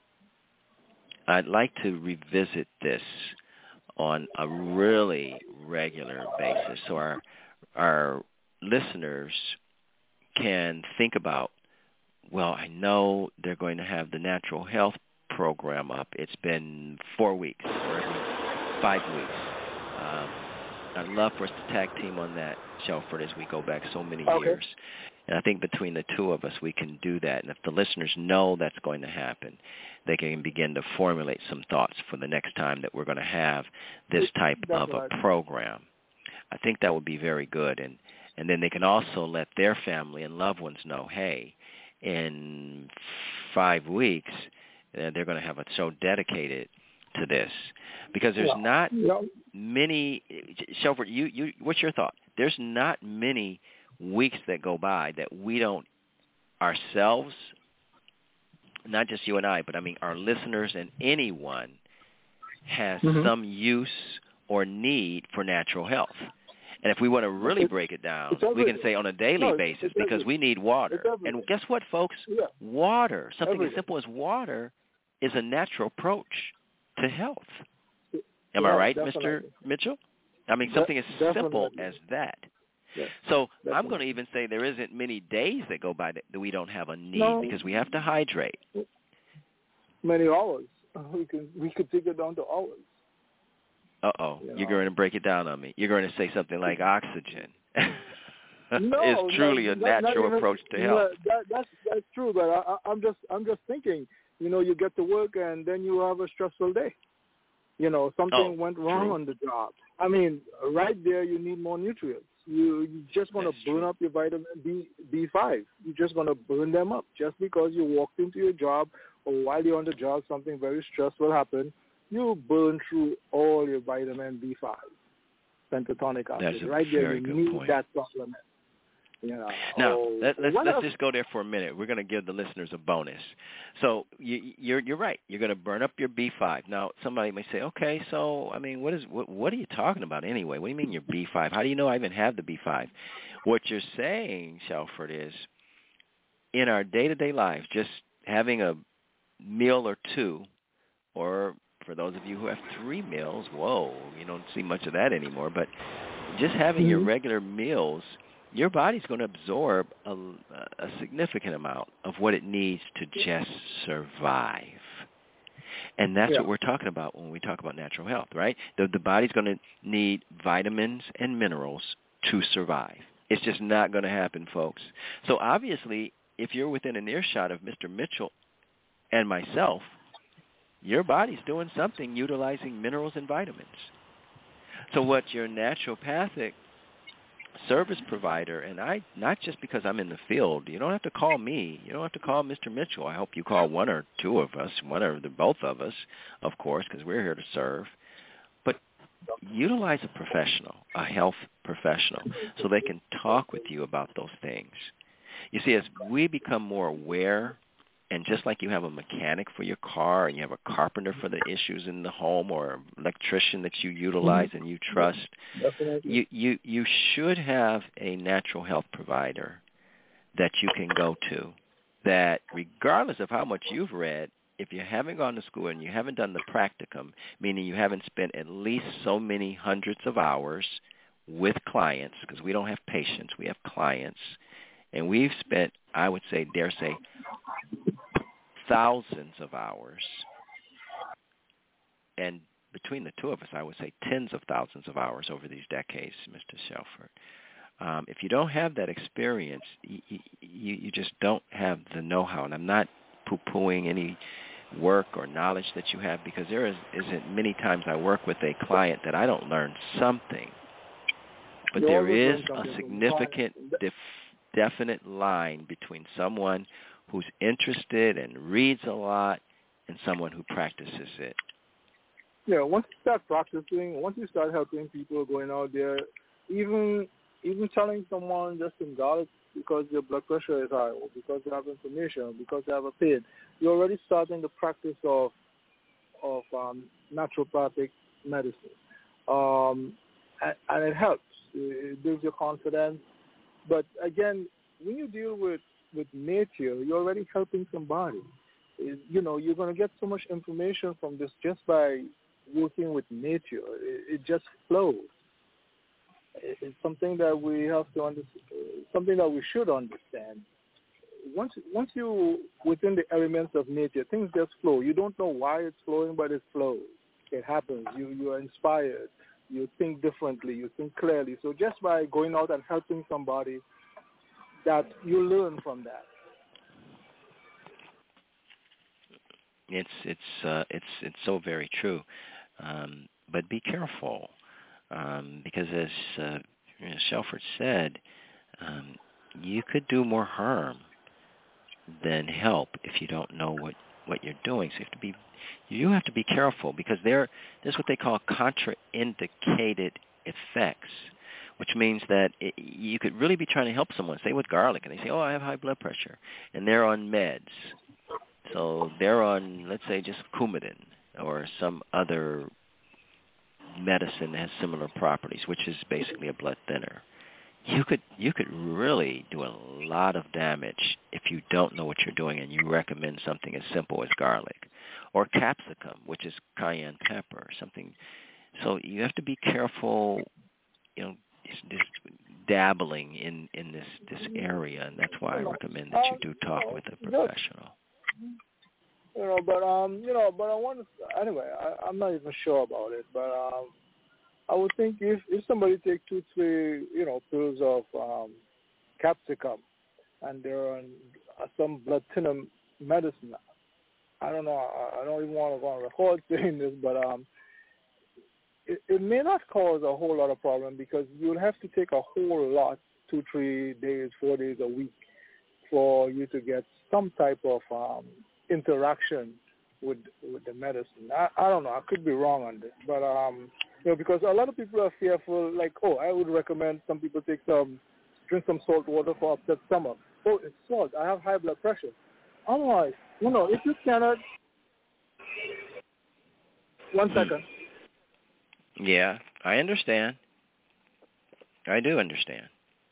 I'd like to revisit this on a really regular basis, so our our listeners can think about, well, I know they're going to have the natural health program up. It's been four weeks or every five weeks. Um, I'd love for us to tag team on that, Shelford, as we go back so many okay. years. And I think between the two of us, we can do that. And if the listeners know that's going to happen, they can begin to formulate some thoughts for the next time that we're going to have this type that's of right. a program. I think that would be very good. And, and then they can also let their family and loved ones know, hey, in five weeks, uh, they're going to have a show dedicated to this. Because there's yeah. not yeah. many, Shelford, you, you, what's your thought? There's not many weeks that go by that we don't ourselves, not just you and I, but I mean our listeners and anyone has mm-hmm. some use or need for natural health. And if we want to really it's, break it down, we can say on a daily no, basis it's because we need water. And guess what, folks? Yeah. Water, something everything. as simple as water, is a natural approach to health. Am yeah, I right, definitely. Mister Mitchell? I mean, something as De- simple definitely. as that. Yeah, so definitely. I'm going to even say there isn't many days that go by that, that we don't have a need no. because we have to hydrate. Many hours. We can we could take it down to hours. Uh-oh. You You're know? going to break it down on me. You're going to say something like oxygen. No, it's truly not, a natural even, approach to health. No, that, that's that's true, but I, I'm just I'm just thinking. You know, you get to work and then you have a stressful day. You know, something oh, went wrong true. on the job. I mean, right there, you need more nutrients. You you're just going to burn true. up your vitamin B B five. You're just going to burn them up just because you walked into your job or while you're on the job, something very stressful happened. You burn through all your vitamin B five, pentatonic acid. That's a right there, very you good need point. that supplement. You know, now, oh, let, let's, what let's else? just go there for a minute. We're going to give the listeners a bonus. So you, you're you're right. You're going to burn up your B five. Now, somebody may say, okay, so, I mean, what is what, what are you talking about anyway? What do you mean your B five? How do you know I even have the B five? What you're saying, Shelford, is in our day-to-day lives, just having a meal or two, or for those of you who have three meals, whoa, you don't see much of that anymore, but just having mm-hmm. your regular meals, your body's going to absorb a, a significant amount of what it needs to just survive. And that's yeah. what we're talking about when we talk about natural health, right? The, the body's going to need vitamins and minerals to survive. It's just not going to happen, folks. So obviously, if you're within an earshot of Mister Mitchell and myself, your body's doing something utilizing minerals and vitamins. So what your naturopathic service provider, and I, not just because I'm in the field, you don't have to call me. You don't have to call Mister Mitchell. I hope you call one or two of us, one or the both of us, of course, because we're here to serve. But utilize a professional, a health professional, so they can talk with you about those things. You see, as we become more aware, and just like you have a mechanic for your car and you have a carpenter for the issues in the home or an electrician that you utilize mm-hmm. and you trust, Definitely. you, you, you should have a natural health provider that you can go to that, regardless of how much you've read, if you haven't gone to school and you haven't done the practicum, meaning you haven't spent at least so many hundreds of hours with clients, because we don't have patients, we have clients, and we've spent, I would say, dare say, thousands of hours, and between the two of us, I would say tens of thousands of hours over these decades, Mister Shelford. Um, if you don't have that experience, you, you, you just don't have the know-how, and I'm not poo-pooing any work or knowledge that you have, because there is, isn't many times I work with a client that I don't learn something, but You there always is learn a something from significant, the def, definite line between someone who's interested and reads a lot and someone who practices it. Yeah, once you start practicing, once you start helping people going out there, even even telling someone just in God because your blood pressure is high or because you have inflammation or because you have a pain, you're already starting the practice of of um, naturopathic medicine. Um, and, and it helps. It builds your confidence. But again, when you deal with, with nature, you're already helping somebody. It, you know, you're going to get so much information from this just by working with nature. It, it just flows. It, it's something that we have to understand, something that we should understand. Once once you within the elements of nature, things just flow. You don't know why it's flowing, but it flows. It happens. You you are inspired. You think differently. You think clearly. So just by going out and helping somebody, that you learn from that. It's it's uh, it's it's so very true. Um, but be careful, um, because as uh, Shelford said, um, you could do more harm than help if you don't know what, what you're doing. So you have to be you have to be careful, because there there's what they call contraindicated effects, which means that it, you could really be trying to help someone, say with garlic, and they say, oh, I have high blood pressure, and they're on meds. So they're on, let's say, just Coumadin or some other medicine that has similar properties, which is basically a blood thinner. You could you could really do a lot of damage if you don't know what you're doing and you recommend something as simple as garlic or capsicum, which is cayenne pepper, something. So you have to be careful, you know, just dabbling in, in this, this area, and that's why I recommend that you do talk with a professional. You know, but um, you know, but I want to. Anyway, I, I'm not even sure about it, but um. I would think if, if somebody takes two, three, you know, pills of um, capsicum and they're on uh, some blood thinner medicine, I don't know, I, I don't even want to go on record saying this, but um, it, it may not cause a whole lot of problem, because you'll have to take a whole lot, two, three days, four days a week, for you to get some type of um, interaction with with the medicine. I, I don't know, I could be wrong on this, but um. You know, because a lot of people are fearful, like, oh, I would recommend some people take some, drink some salt water for upset stomach. Oh, it's salt. I have high blood pressure. I'm like, you know, if you cannot, one second. Yeah, I understand. I do understand.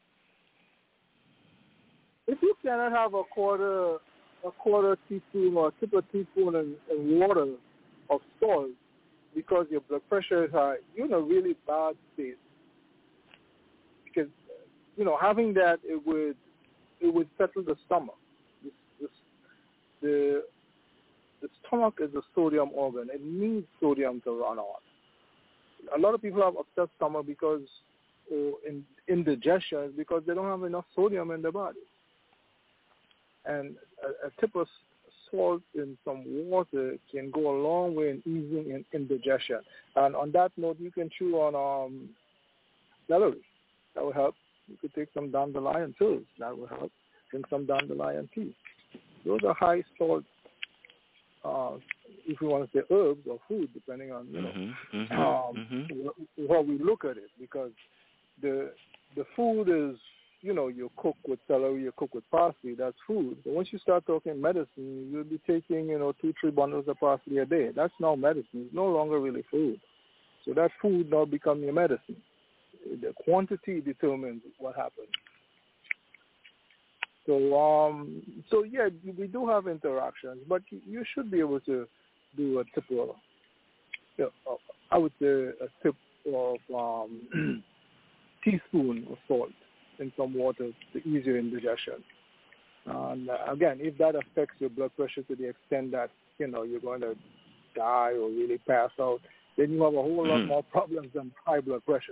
If you cannot have a quarter, a quarter teaspoon or a tip of teaspoon in, in water of salt, because your blood pressure is high, you're in a really bad state. Because, you know, having that, it would it would settle the stomach. This, this, the the stomach is a sodium organ. It needs sodium to run on. A lot of people have upset stomach because or in indigestion is because they don't have enough sodium in their body. And a, a tip of salt in some water can go a long way in easing in indigestion. And on that note, you can chew on um, celery. That will help. You could take some dandelion pills. That will help. Drink some dandelion tea. Those are high salt, uh, if you want to say herbs or food, depending on, you know, mm-hmm, mm-hmm, um, mm-hmm. how we look at it. Because the the food is, you know, you cook with celery, you cook with parsley, that's food. But once you start talking medicine, you'll be taking, you know, two, three bundles of parsley a day. That's now medicine. It's no longer really food. So that food now becomes your medicine. The quantity determines what happens. So, um, so yeah, we do have interactions, but you should be able to do a tip of, you know, I would say a tip of um, teaspoon of salt in some water to ease your indigestion. And uh, again, if that affects your blood pressure to the extent that, you know, you're going to die or really pass out, then you have a whole lot more problems than high blood pressure.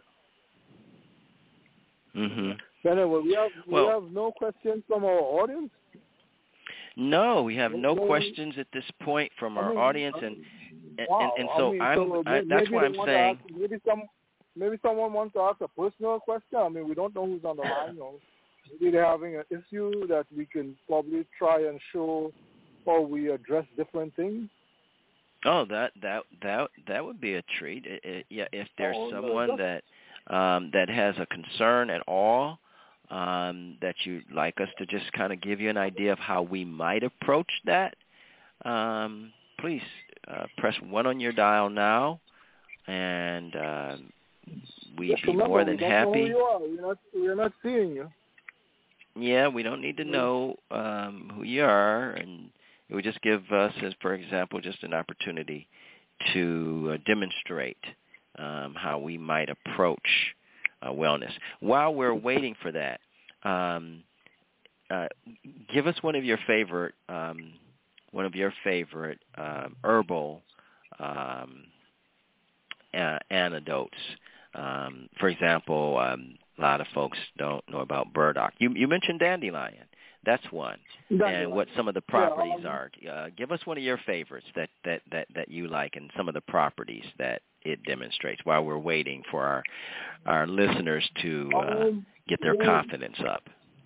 Mm-hmm. So anyway, we have, well, we have no questions from our audience? No, we have no, no questions at this point from our I mean, audience, and and, wow. and, and so I mean, I'm. so I, that's why I'm saying. Ask, maybe some, maybe someone wants to ask a personal question. I mean, we don't know who's on the line. You know, maybe they're having an issue that we can probably try and show how we address different things. Oh, that that that that would be a treat. It, it, yeah, if there's oh, someone no, that um, that has a concern at all, um, that you'd like us to just kind of give you an idea of how we might approach that, um, please uh, press one on your dial now, and uh, we'd Just be remember, more than we don't know who happy. you are. We're not, we're not seeing you. Yeah, we don't need to know um, who you are, and it would just give us, as for example, just an opportunity to uh, demonstrate um, how we might approach uh, wellness. While we're waiting for that, um, uh, give us one of your favorite, um, one of your favorite um, herbal um, uh, antidotes. Um, for example, um, a lot of folks don't know about burdock. You, you mentioned dandelion. That's one. Dandelion. And what some of the properties yeah, um, are. Uh, give us one of your favorites that, that, that, that you like and some of the properties that it demonstrates while we're waiting for our, our listeners to uh, um, get their one, confidence up.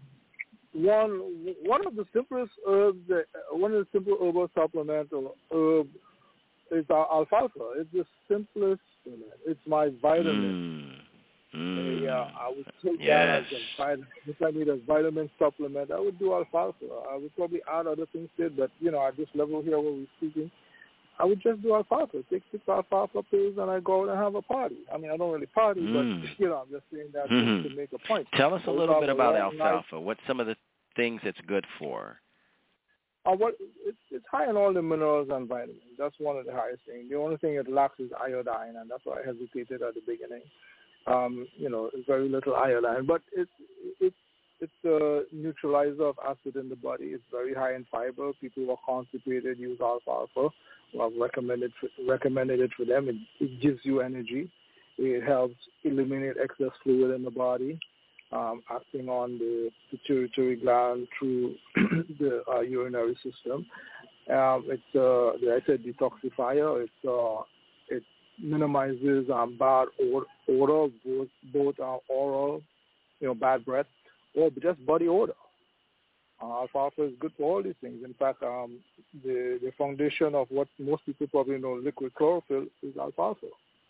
One one of the simplest herbs, that, one of the simple herbal supplemental herb is alfalfa. It's the simplest. It's my vitamin. Mm. Mm. Yeah, I would take yes. that as a vitamin. If I need a vitamin supplement, I would do alfalfa. I would probably add other things to it, but, you know, at this level here where we're speaking, I would just do alfalfa. Take six alfalfa pills and I go out and have a party. I mean, I don't really party, mm. but, you know, I'm just saying that mm-hmm. just to make a point. Tell us a so little bit about alfalfa. Night. What's some of the things it's good for? Uh, what it's, it's high in all the minerals and vitamins. That's one of the highest things. The only thing it lacks is iodine, and that's why I hesitated at the beginning. Um, you know, very little iodine, but it's it's it's a neutralizer of acid in the body. It's very high in fiber. People who are constipated use alfalfa. Well, I've recommended recommended it for them. It, it gives you energy. It helps eliminate excess fluid in the body, um, acting on the pituitary gland through the uh, urinary system. Um, it's uh, like I said, detoxifier. It's uh, it minimizes um, bad odor, both, both uh, oral, you know, bad breath, or just body odor. Uh, alfalfa is good for all these things. In fact, um, the, the foundation of what most people probably know, liquid chlorophyll, is alfalfa.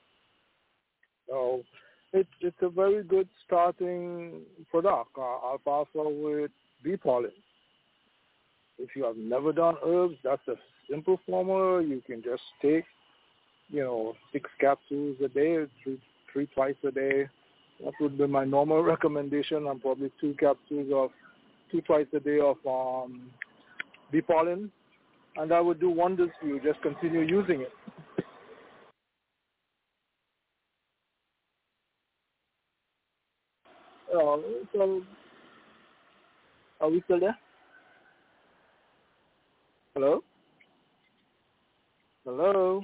So it, it's a very good starting product, uh, alfalfa with bee pollen. If you have never done herbs, that's a simple formula. You can just take, you know, six capsules a day, three, three twice a day. That would be my normal recommendation. And probably two capsules of, two twice a day of um, bee pollen. And that would do wonders for you. Just continue using it. Uh, so, are we still there? Hello? Hello?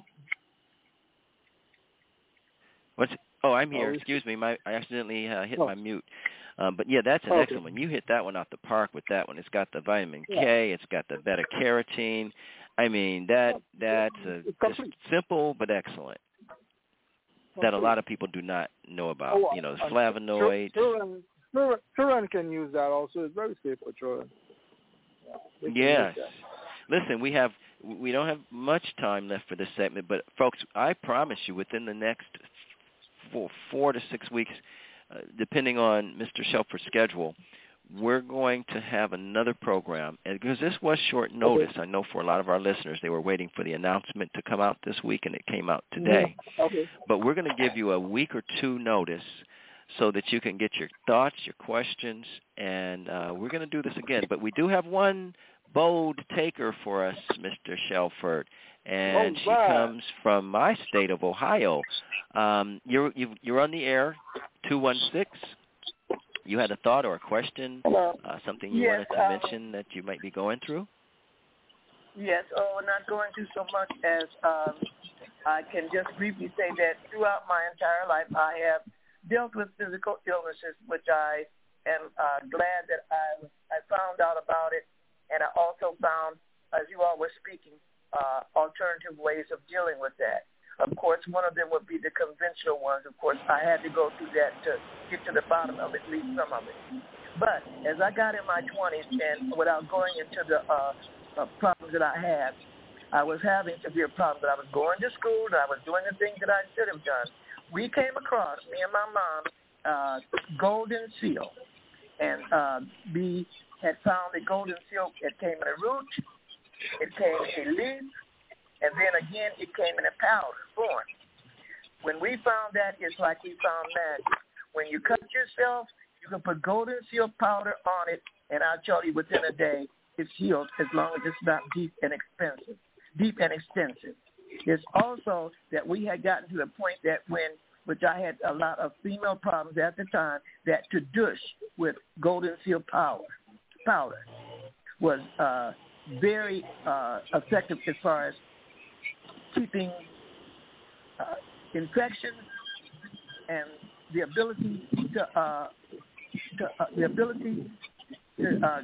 What's? Oh, I'm here. Excuse me. My I accidentally uh, hit oh. my mute. Um, but yeah, that's an okay. excellent one. You hit that one out the park with that one. It's got the vitamin yeah. K. It's got the beta carotene. I mean, that that's a, just simple but excellent. That a lot of people do not know about. Oh, you know, flavonoids. Children, children can use that also. It's very safe for children. Yeah, yes. Listen, we have we don't have much time left for this segment, but folks, I promise you, within the next four, four to six weeks, uh, depending on Mister Shelford's schedule, we're going to have another program. And because this was short notice, okay. I know for a lot of our listeners, they were waiting for the announcement to come out this week, and it came out today. Mm-hmm. Okay. But we're going to give you a week or two notice so that you can get your thoughts, your questions, and uh, we're going to do this again. But we do have one bold taker for us, Mister Shelford, and oh, she comes from my state of Ohio. Um, you're you've, you're on the air, two one six. You had a thought or a question, uh, something you yes, wanted to um, mention that you might be going through? Yes, oh, not going through so much as um, I can just briefly say that throughout my entire life I have dealt with physical illnesses, which I am uh, glad that I I found out about it, and I also found, as you all were speaking, uh, alternative ways of dealing with that. Of course, one of them would be the conventional ones. Of course, I had to go through that to get to the bottom of at least some of it. But as I got in my twenties, and without going into the uh, uh, problems that I had, I was having severe problems. But I was going to school, and I was doing the things that I should have done. We came across, me and my mom, uh, golden seal. And uh, we had found the golden seal. It came in a root. It came in a leaf. And then again, it came in a powder form. when we found that, it's like we found magic. When you cut yourself, you can put golden seal powder on it, and I'll tell you within a day it's healed as long as it's not deep and expensive, deep and extensive. It's also that we had gotten to the point that when, which I had a lot of female problems at the time, that to douche with golden seal powder, powder was uh, very uh, effective as far as keeping uh, infections and the ability to, uh, to uh, the ability to, uh,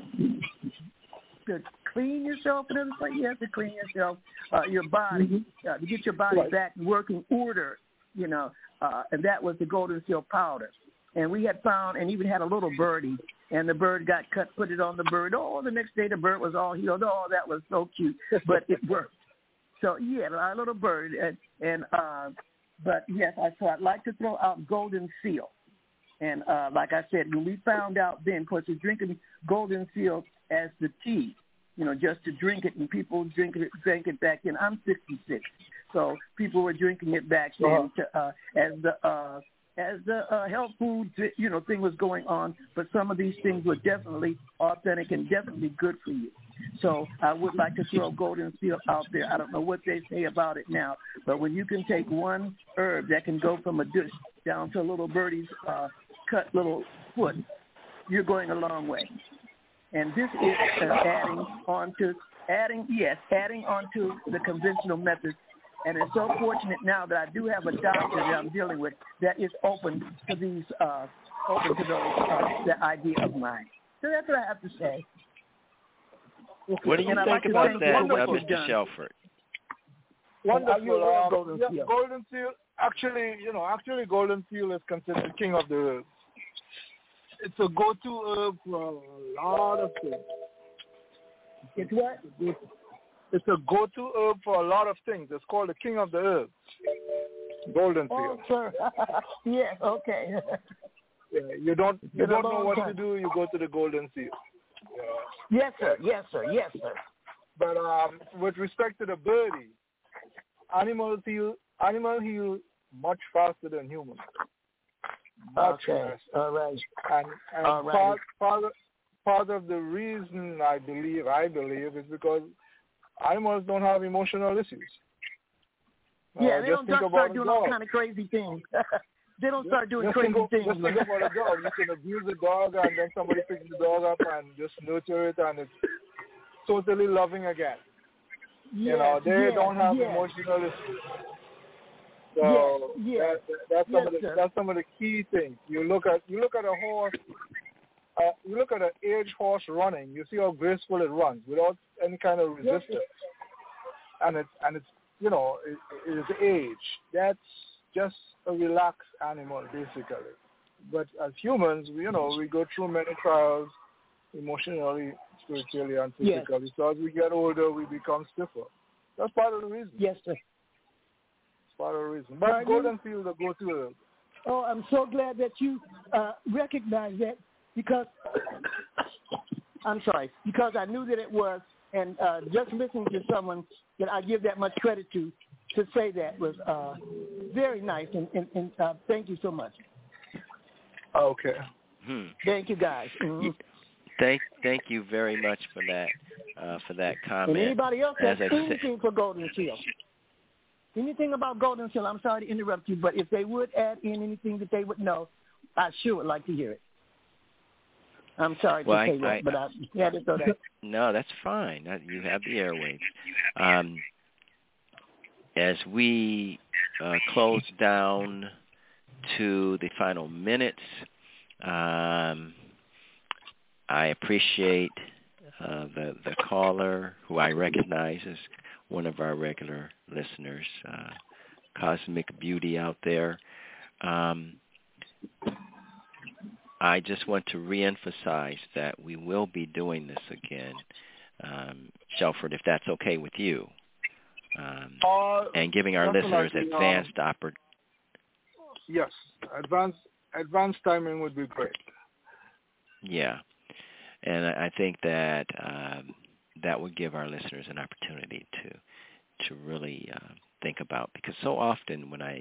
to clean yourself and everything. You have to clean yourself, uh, your body, mm-hmm. uh, to get your body right. back in working order, you know, uh, and that was the golden seal powder. And we had found and even had a little birdie, and the bird got cut, put it on the bird. Oh, the next day the bird was all healed. Oh, that was so cute, but it worked. So, yeah, our little bird. And, and uh, but, yes, I, so I'd like to throw out golden seal. And uh, like I said, when we found out then, of course, we're drinking golden seal as the tea, you know, just to drink it, and people drink it, drank it back then. I'm sixty-six, so people were drinking it back then to, uh, as the uh, as the uh, health food, you know, thing was going on. But some of these things were definitely authentic and definitely good for you. So I would like to throw golden seal out there. I don't know what they say about it now, but when you can take one herb that can go from a dish down to a little birdie's uh, cut little foot, you're going a long way. And this is uh, adding on to, adding, yes, adding on to the conventional methods. And it's so fortunate now that I do have a doctor that I'm dealing with that is open to these, uh, open to those, uh, that idea of mine. So that's what I have to say. What do you and think like about that, uh, Mister done. Shelford? Wonderful. Um, golden yeah, seal. golden seal. Actually, you know, actually, golden seal is considered king of the herbs. It's a go-to herb for a lot of things. It's what? It's a go-to herb for a lot of things. It's called the king of the herbs. Golden seal. Oh, sir. Yes. Okay. Yeah, you don't you don't know what to do. You go to the golden seal. Yeah. Yes, sir. Yes, sir. Yes, sir. But um, with respect to the birdie, animals heal. Animal heal much faster than humans. Much Okay. faster. All right. And, and All right. part, part, of, part of the reason I believe I believe is because animals don't have emotional issues. Yeah, uh, they just don't think start about doing a all dog. kind of crazy things. They don't start doing just crazy think, things. Just think about a dog. You can abuse a dog and then somebody picks the dog up and just nurture it and it's totally loving again. Yes, you know, they yes, don't have yes. emotional issues. So yes, yes. that, that's some Yes, of the sir. that's some of the key things. You look at you look at a horse. Uh, you look at an aged horse running. You see how graceful it runs without any kind of resistance. Yes, and it's and it's you know it, it is age. That's just a relaxed animal basically. But as humans, we, you know, we go through many trials, emotionally, spiritually, and Yes. physically. So as we get older, we become stiffer. That's part of the reason. Yes, sir. That's part of the reason. But Right, golden seal the go-to herb. Oh, I'm so glad that you uh, recognize that because I'm sorry, because I knew that it was, and uh, just listening to someone that I give that much credit to, to say that was uh, very nice, and, and, and uh, thank you so much. Okay. Hmm. Thank you, guys. Mm-hmm. Thank, thank you very much for that, uh, for that comment. And anybody else As has I anything for Golden Seal? Anything about Golden Seal? I'm sorry to interrupt you, but if they would add in anything that they would know, I sure would like to hear it. I'm sorry Well, to I- say that, I- but I had to throw that. No, that's fine. Uh, You have the airwaves. Um, as we uh, close down to the final minutes, um, I appreciate uh, the the caller who I recognize as one of our regular listeners, uh, Cosmic Beauty out there. Um, I just want to reemphasize that we will be doing this again, um, Shelford, if that's okay with you, um, Uh, and giving our listeners definitely, um, advanced oppor- Yes, advanced advanced timing would be great. Yeah, and I I think that um, that would give our listeners an opportunity to to really uh, think about, because so often when I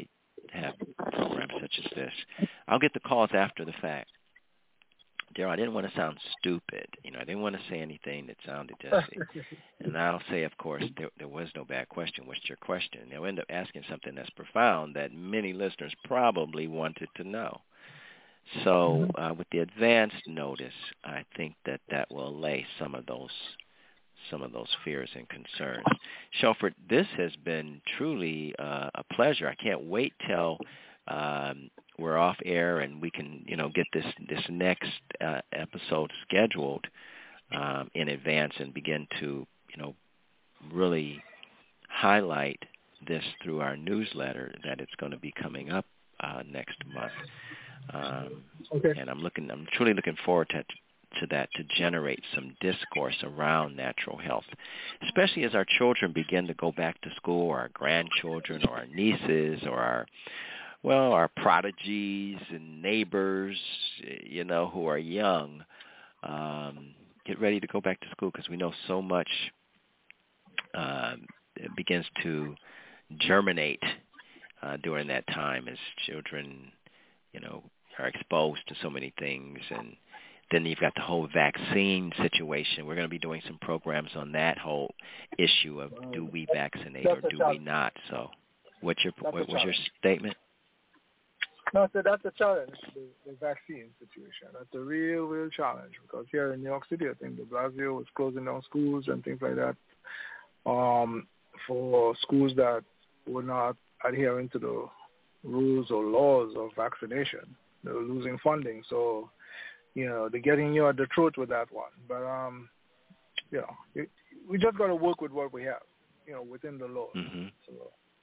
have programs such as this. I'll get the calls after the fact. Daryl, I didn't want to sound stupid. You know, I didn't want to say anything that sounded just, and I'll say, of course, there, there was no bad question. What's your question? They'll end up asking something that's profound that many listeners probably wanted to know. So uh, with the advanced notice, I think that that will allay some of those some of those fears and concerns. Shelford, this has been truly uh, a pleasure. I can't wait till um, we're off air and we can, you know, get this this next uh, episode scheduled um, in advance and begin to, you know, really highlight this through our newsletter that it's going to be coming up uh, next month. Um, okay. And I'm looking, I'm truly looking forward to to that, to generate some discourse around natural health, especially as our children begin to go back to school, or our grandchildren, or our nieces, or our, well, our prodigies and neighbors, you know, who are young, um, get ready to go back to school, because we know so much um, it begins to germinate uh, during that time as children, you know, are exposed to so many things. And then you've got the whole vaccine situation. We're going to be doing some programs on that whole issue of do we vaccinate or do we not. So what's your what was your statement? No, so that's a challenge, the, the vaccine situation. That's a real, real challenge, because here in New York City, I think de Blasio was closing down schools and things like that um, for schools that were not adhering to the rules or laws of vaccination. They were losing funding. So, you know, they're getting you at the throat with that one. But, um, you know, it, we just got to work with what we have, you know, within the law. Mm-hmm. So,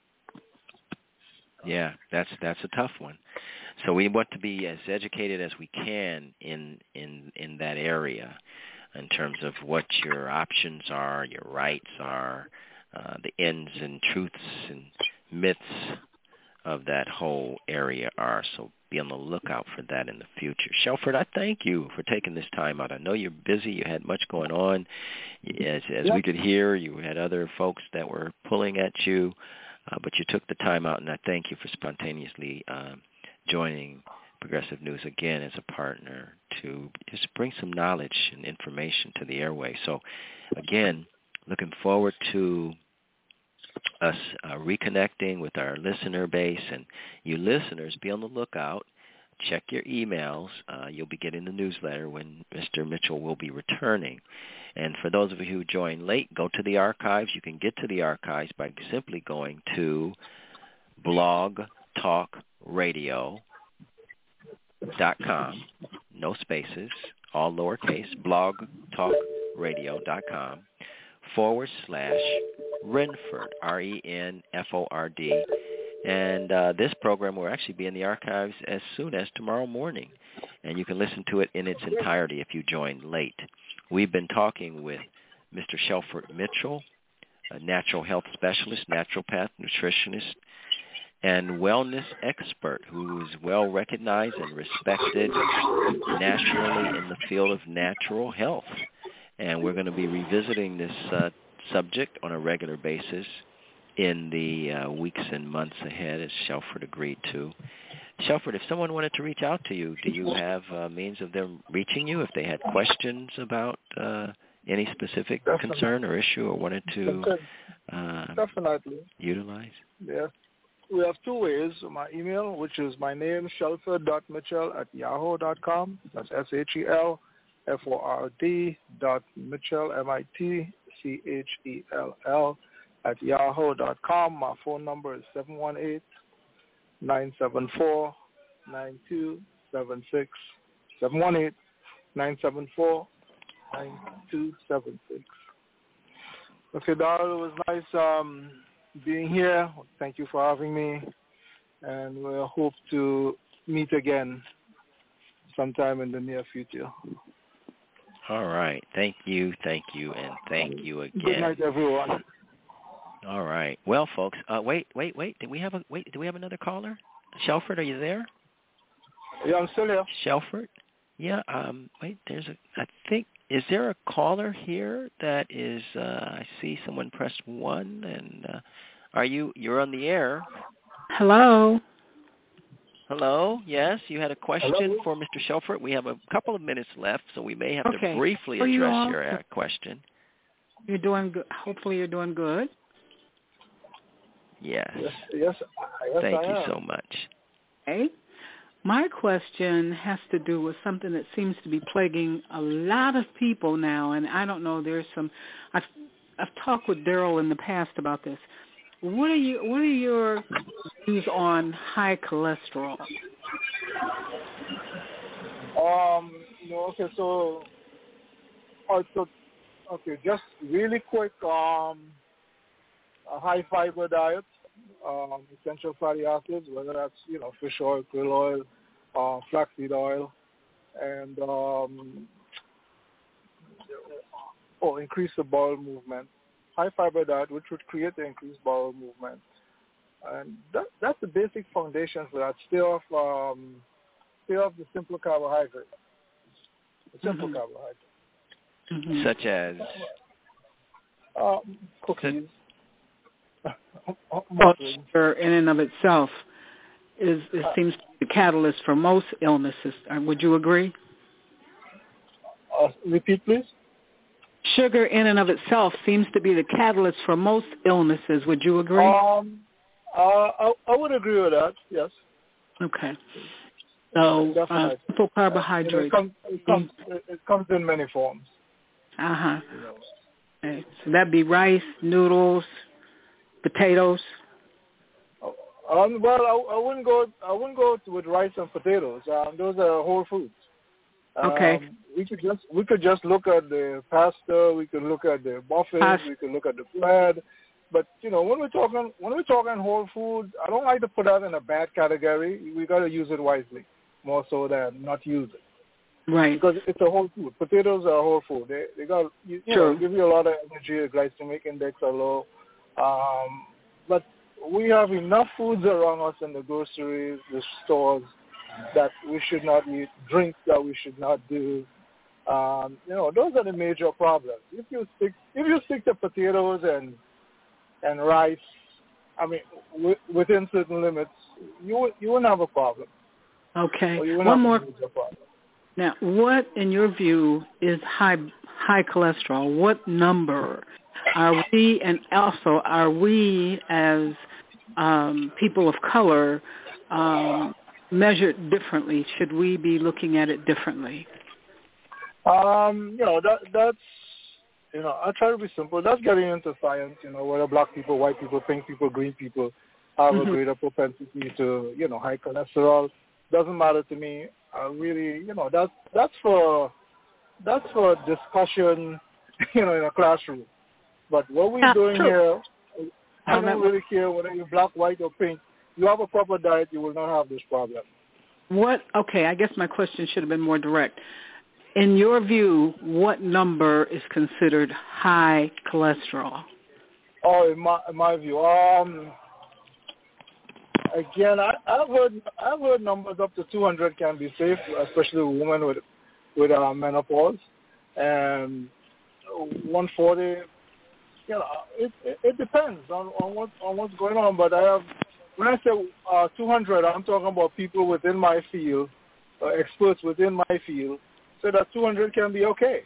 yeah, that's that's a tough one. So we want to be as educated as we can in in in that area, in terms of what your options are, your rights are, uh, the ends and truths and myths of that whole area are. So be on the lookout for that in the future. Shelford, I thank you for taking this time out. I know you're busy. You had much going on. As, as yep. we could hear, you had other folks that were pulling at you, uh, but you took the time out, and I thank you for spontaneously uh, joining Progressive News again as a partner to just bring some knowledge and information to the airway. So, again, looking forward to us uh, reconnecting with our listener base. And you listeners, be on the lookout. Check your emails. Uh, you'll be getting the newsletter when Mister Mitchell will be returning. And for those of you who joined late, go to the archives. You can get to the archives by simply going to blog talk radio dot com, no spaces, all lowercase, blog talk radio dot com forward slash Renford, R E N F O R D. And uh, this program will actually be in the archives as soon as tomorrow morning. And you can listen to it in its entirety if you joined late. We've been talking with Mister Shelford Mitchell, a natural health specialist, naturopath, nutritionist, and wellness expert who is well recognized and respected nationally in the field of natural health. And we're going to be revisiting this uh, subject on a regular basis in the uh, weeks and months ahead, as Shelford agreed to. Shelford, if someone wanted to reach out to you, do you have uh, means of them reaching you if they had questions about uh, any specific Definitely. concern or issue or wanted to uh, Definitely. utilize? Yes. We have two ways. My email, which is my name, shelford dot mitchell at yahoo dot com. That's S H E L F O R D dot Mitchell, M I T C H E L L, at yahoo dot com. My phone number is seven one eight, nine seven four, nine two seven six, seven one eight, nine seven four, nine two seven six. Okay, Darrell, it was nice um, being here. Thank you for having me, and we we'll hope to meet again sometime in the near future. All right. Thank you, thank you, and thank you again. Good night, everyone. All right. Well, folks, uh, wait, wait, wait. Did we have a wait? Do we have another caller? Shelford, are you there? Yeah, I'm still here. Shelford? Yeah. Um. Wait. There's a. I think. Is there a caller here that is? Uh, I see someone pressed one, and uh, are you? You're on the air. Hello. Hello. Yes, you had a question Hello? for Mister Shelford. We have a couple of minutes left, so we may have Okay. to briefly Are you address all? your uh, question. You're doing good. Hopefully you're doing good. Yes. Yes, yes, yes Thank I you am. so much. Okay. My question has to do with something that seems to be plaguing a lot of people now, and I don't know. There's some. I've I've talked with Daryl in the past about this. What are you? What are your views on high cholesterol? Um, you know, okay, so, uh, so, okay, just really quick, um, a high fiber diet, um, essential fatty acids, whether that's, you know, fish oil, krill oil, uh, flaxseed oil, and, um, oh, increase the bowel movement. High fiber diet, which would create the increased bowel movement. And that, that's the basic foundation for that. Stay off, um, stay off the simple carbohydrates. The simple Mm-hmm. carbohydrates. Mm-hmm. Such as? Uh, cookies. Well, sugar in and of itself is it seems to be the catalyst for most illnesses. Would you agree? Uh, repeat, please. Sugar in and of itself seems to be the catalyst for most illnesses. Would you agree? Um, uh, I, I would agree with that. Yes. Okay. So uh, simple carbohydrates. Uh, it, comes, it, comes, it comes in many forms. Uh huh. You know. Okay. So that'd be rice, noodles, potatoes. Um, well, I, I wouldn't go. I wouldn't go with rice and potatoes. Um, those are whole foods. Um, Okay. We could just we could just look at the pasta. We could look at the muffins. Pas- we could look at the bread. But you know, when we're talking when we're talking whole foods, I don't like to put that in a bad category. We got to use it wisely, more so than not use it. Right. Because it's a whole food. Potatoes are a whole food. They they got you, you know, give you a lot of energy. The glycemic index are low. Um, but we have enough foods around us in the groceries, the stores, that we should not eat, drinks that we should not do. Um, you know, those are the major problems. If you stick if you stick to potatoes and and rice, I mean, w- within certain limits, you you wouldn't have a problem. Okay. One more. Now, what, in your view, is high high cholesterol? What number are we, and also are we as um, people of color um, measured differently? Should we be looking at it differently? Um, you know, that that's you know, I try to be simple. That's getting into science. You know, whether black people, white people, pink people, green people have mm-hmm. a greater propensity to, you know, high cholesterol. Doesn't matter to me. I really, you know, that's that's for that's for discussion, you know, in a classroom. But what we're yeah, doing true. here, I um, don't really care whether you're black, white, or pink. You have a proper diet, you will not have this problem. What? Okay, I guess my question should have been more direct. In your view, what number is considered high cholesterol? Oh, in my in my view, um. Again, I, I've heard I've heard numbers up to two hundred can be safe, especially women with with uh, menopause, and one forty. You know, it, it it depends on on what on what's going on. But I have when I say uh, two hundred, I'm talking about people within my field, uh, experts within my field, so that two hundred can be okay.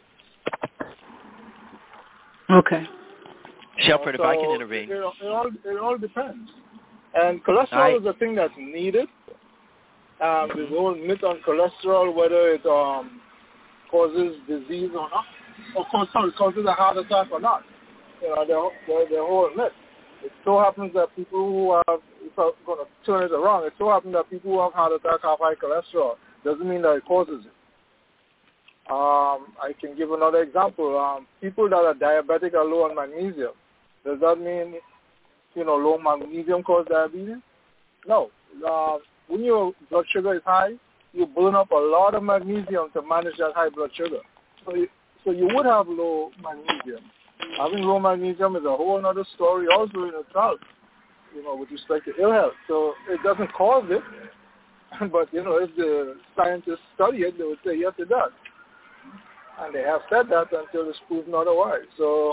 Okay. Shelford, so if I can intervene, it, it all it all depends. And cholesterol I, is a thing that's needed. Um, the whole myth on cholesterol, whether it um, causes disease or not, or cause, sorry, causes a heart attack or not. You know, the, the, the whole myth. It so happens that people who have, if I'm going to turn it around, it so happens that people who have heart attack have high cholesterol. Doesn't mean that it causes it. Um, I can give another example. Um, people that are diabetic are low on magnesium. Does that mean, you know, low magnesium cause diabetes? No. Uh, when your blood sugar is high, you burn up a lot of magnesium to manage that high blood sugar. So you, so you would have low magnesium. Having low magnesium is a whole other story also in itself, you know, with respect to ill health. So it doesn't cause it, but, you know, if the scientists study it, they would say, yes, it does. And they have said that until it's proven otherwise. So,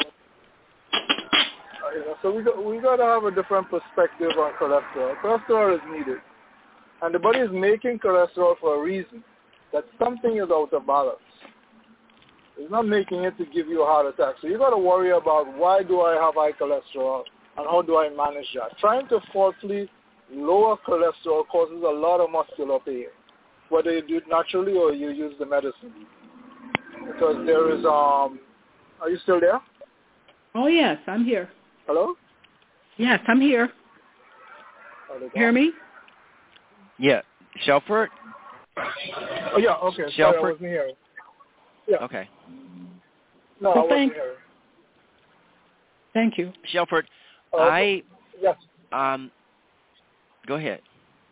uh, you know, so we got, we got to have a different perspective on cholesterol. Cholesterol is needed. And the body is making cholesterol for a reason, that something is out of balance. It's not making it to give you a heart attack. So you got to worry about, why do I have high cholesterol and how do I manage that? Trying to falsely lower cholesterol causes a lot of muscular pain, whether you do it naturally or you use the medicine. Because there is, um, are you still there? Oh, yes, I'm here. Hello? Yes, I'm here. Hear me? Yeah. Shelford? Oh, yeah, okay. Sorry, Shelford? I wasn't hearing. Yeah. Okay. No, well, I wasn't thank, hearing. Thank you. Shelford, Uh, I, yes. um, go ahead.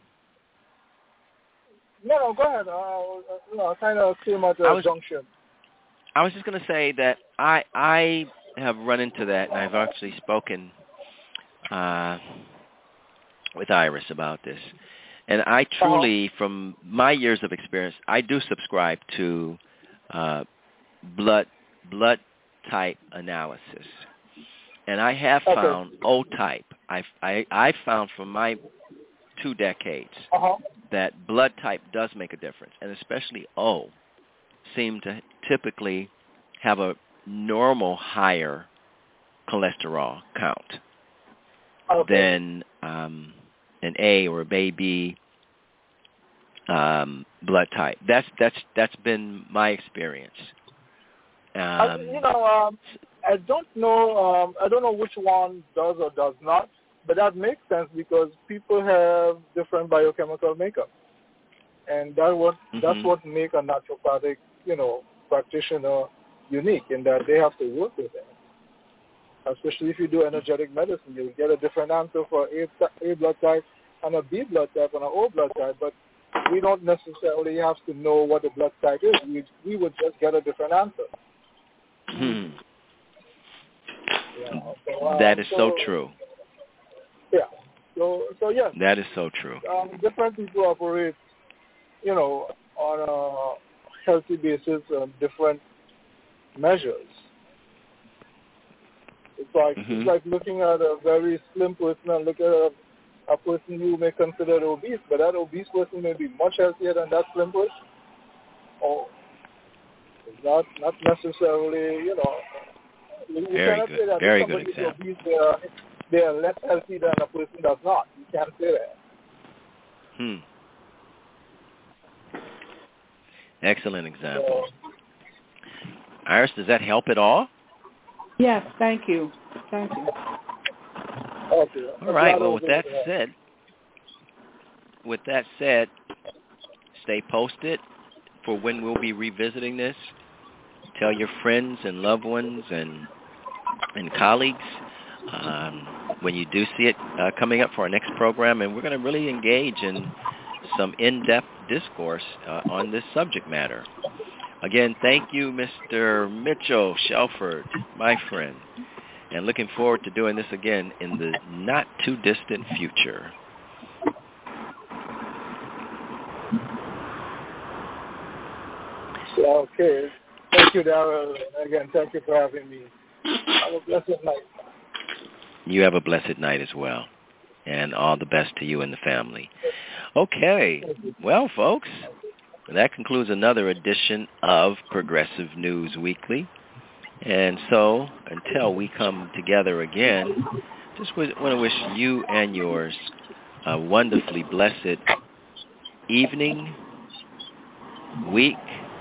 No, no, go ahead. Uh, no, I kind of came at a I was, junction. I was just going to say that I I have run into that, and I've actually spoken uh, with Iris about this. And I truly, uh-huh. from my years of experience, I do subscribe to uh, blood blood type analysis. And I have okay. found O type. I I I found from my two decades uh-huh. that blood type does make a difference, and especially O seem to typically have a normal higher cholesterol count okay. than um, an A or a baby um, blood type. That's that's that's been my experience. Um, I, you know, um, I don't know. Um, I don't know which one does or does not, but that makes sense because people have different biochemical makeup, and that what mm-hmm. that's what make a naturopathic, you know, practitioner unique in that they have to work with it. Especially if you do energetic medicine, you'll get a different answer for A, A blood type and a B blood type and an O blood type, but we don't necessarily have to know what the blood type is. We we would just get a different answer. Hmm. Yeah, so, um, that is so, so true. Yeah. So so yes. That is so true. Um, different people operate, you know, on a healthy basis on different measures. It's like mm-hmm. it's like looking at a very slim person and look at a, a person you may consider obese, but that obese person may be much healthier than that slim person. Or not not necessarily, you know. You very cannot good. say that very if good somebody example. is obese, they are, they are less healthy than a person does not. You can't say that. Hmm. Excellent example. So, Iris, does that help at all? Yes, thank you. Thank you. Okay. All right. Well, with that said, with that said, stay posted for when we'll be revisiting this. Tell your friends and loved ones and and colleagues um, when you do see it uh, coming up for our next program, and we're going to really engage in some in-depth discourse uh, on this subject matter. Again, thank you, Mister Mitchell Shelford, my friend, and looking forward to doing this again in the not-too-distant future. Okay. Thank you, Darrell. Again, thank you for having me. Have a blessed night. You have a blessed night as well, and all the best to you and the family. Okay. Well, folks, that concludes another edition of Progressive News Weekly. And so, until we come together again, just want to wish you and yours a wonderfully blessed evening, week,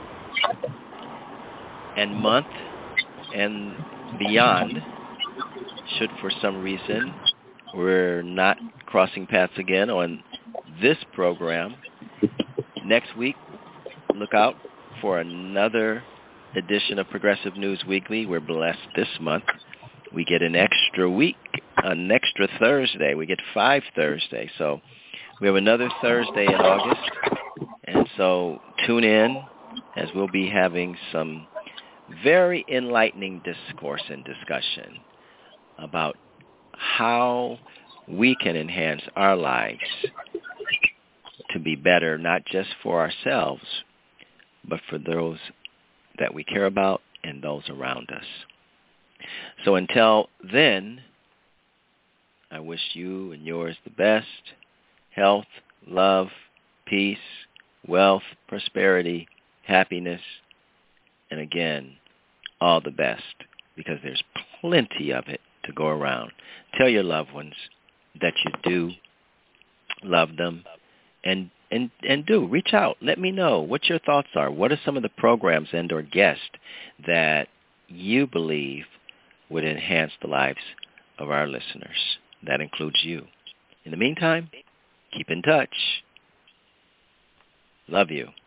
and month, and beyond, should for some reason we're not crossing paths again on this program. Next week, look out for another edition of Progressive News Weekly. We're blessed this month. We get an extra week, an extra Thursday. We get five Thursdays. So we have another Thursday in August. And so tune in as we'll be having some very enlightening discourse and discussion about how we can enhance our lives to be better, not just for ourselves, but for those that we care about and those around us. So until then, I wish you and yours the best, health, love, peace, wealth, prosperity, happiness, and again, all the best, because there's plenty of it to go around. Tell your loved ones that you do love them, and and and do reach out. Let me know what your thoughts are. What are some of the programs and or guests that you believe would enhance the lives of our listeners? That includes you. In the meantime, keep in touch. Love you.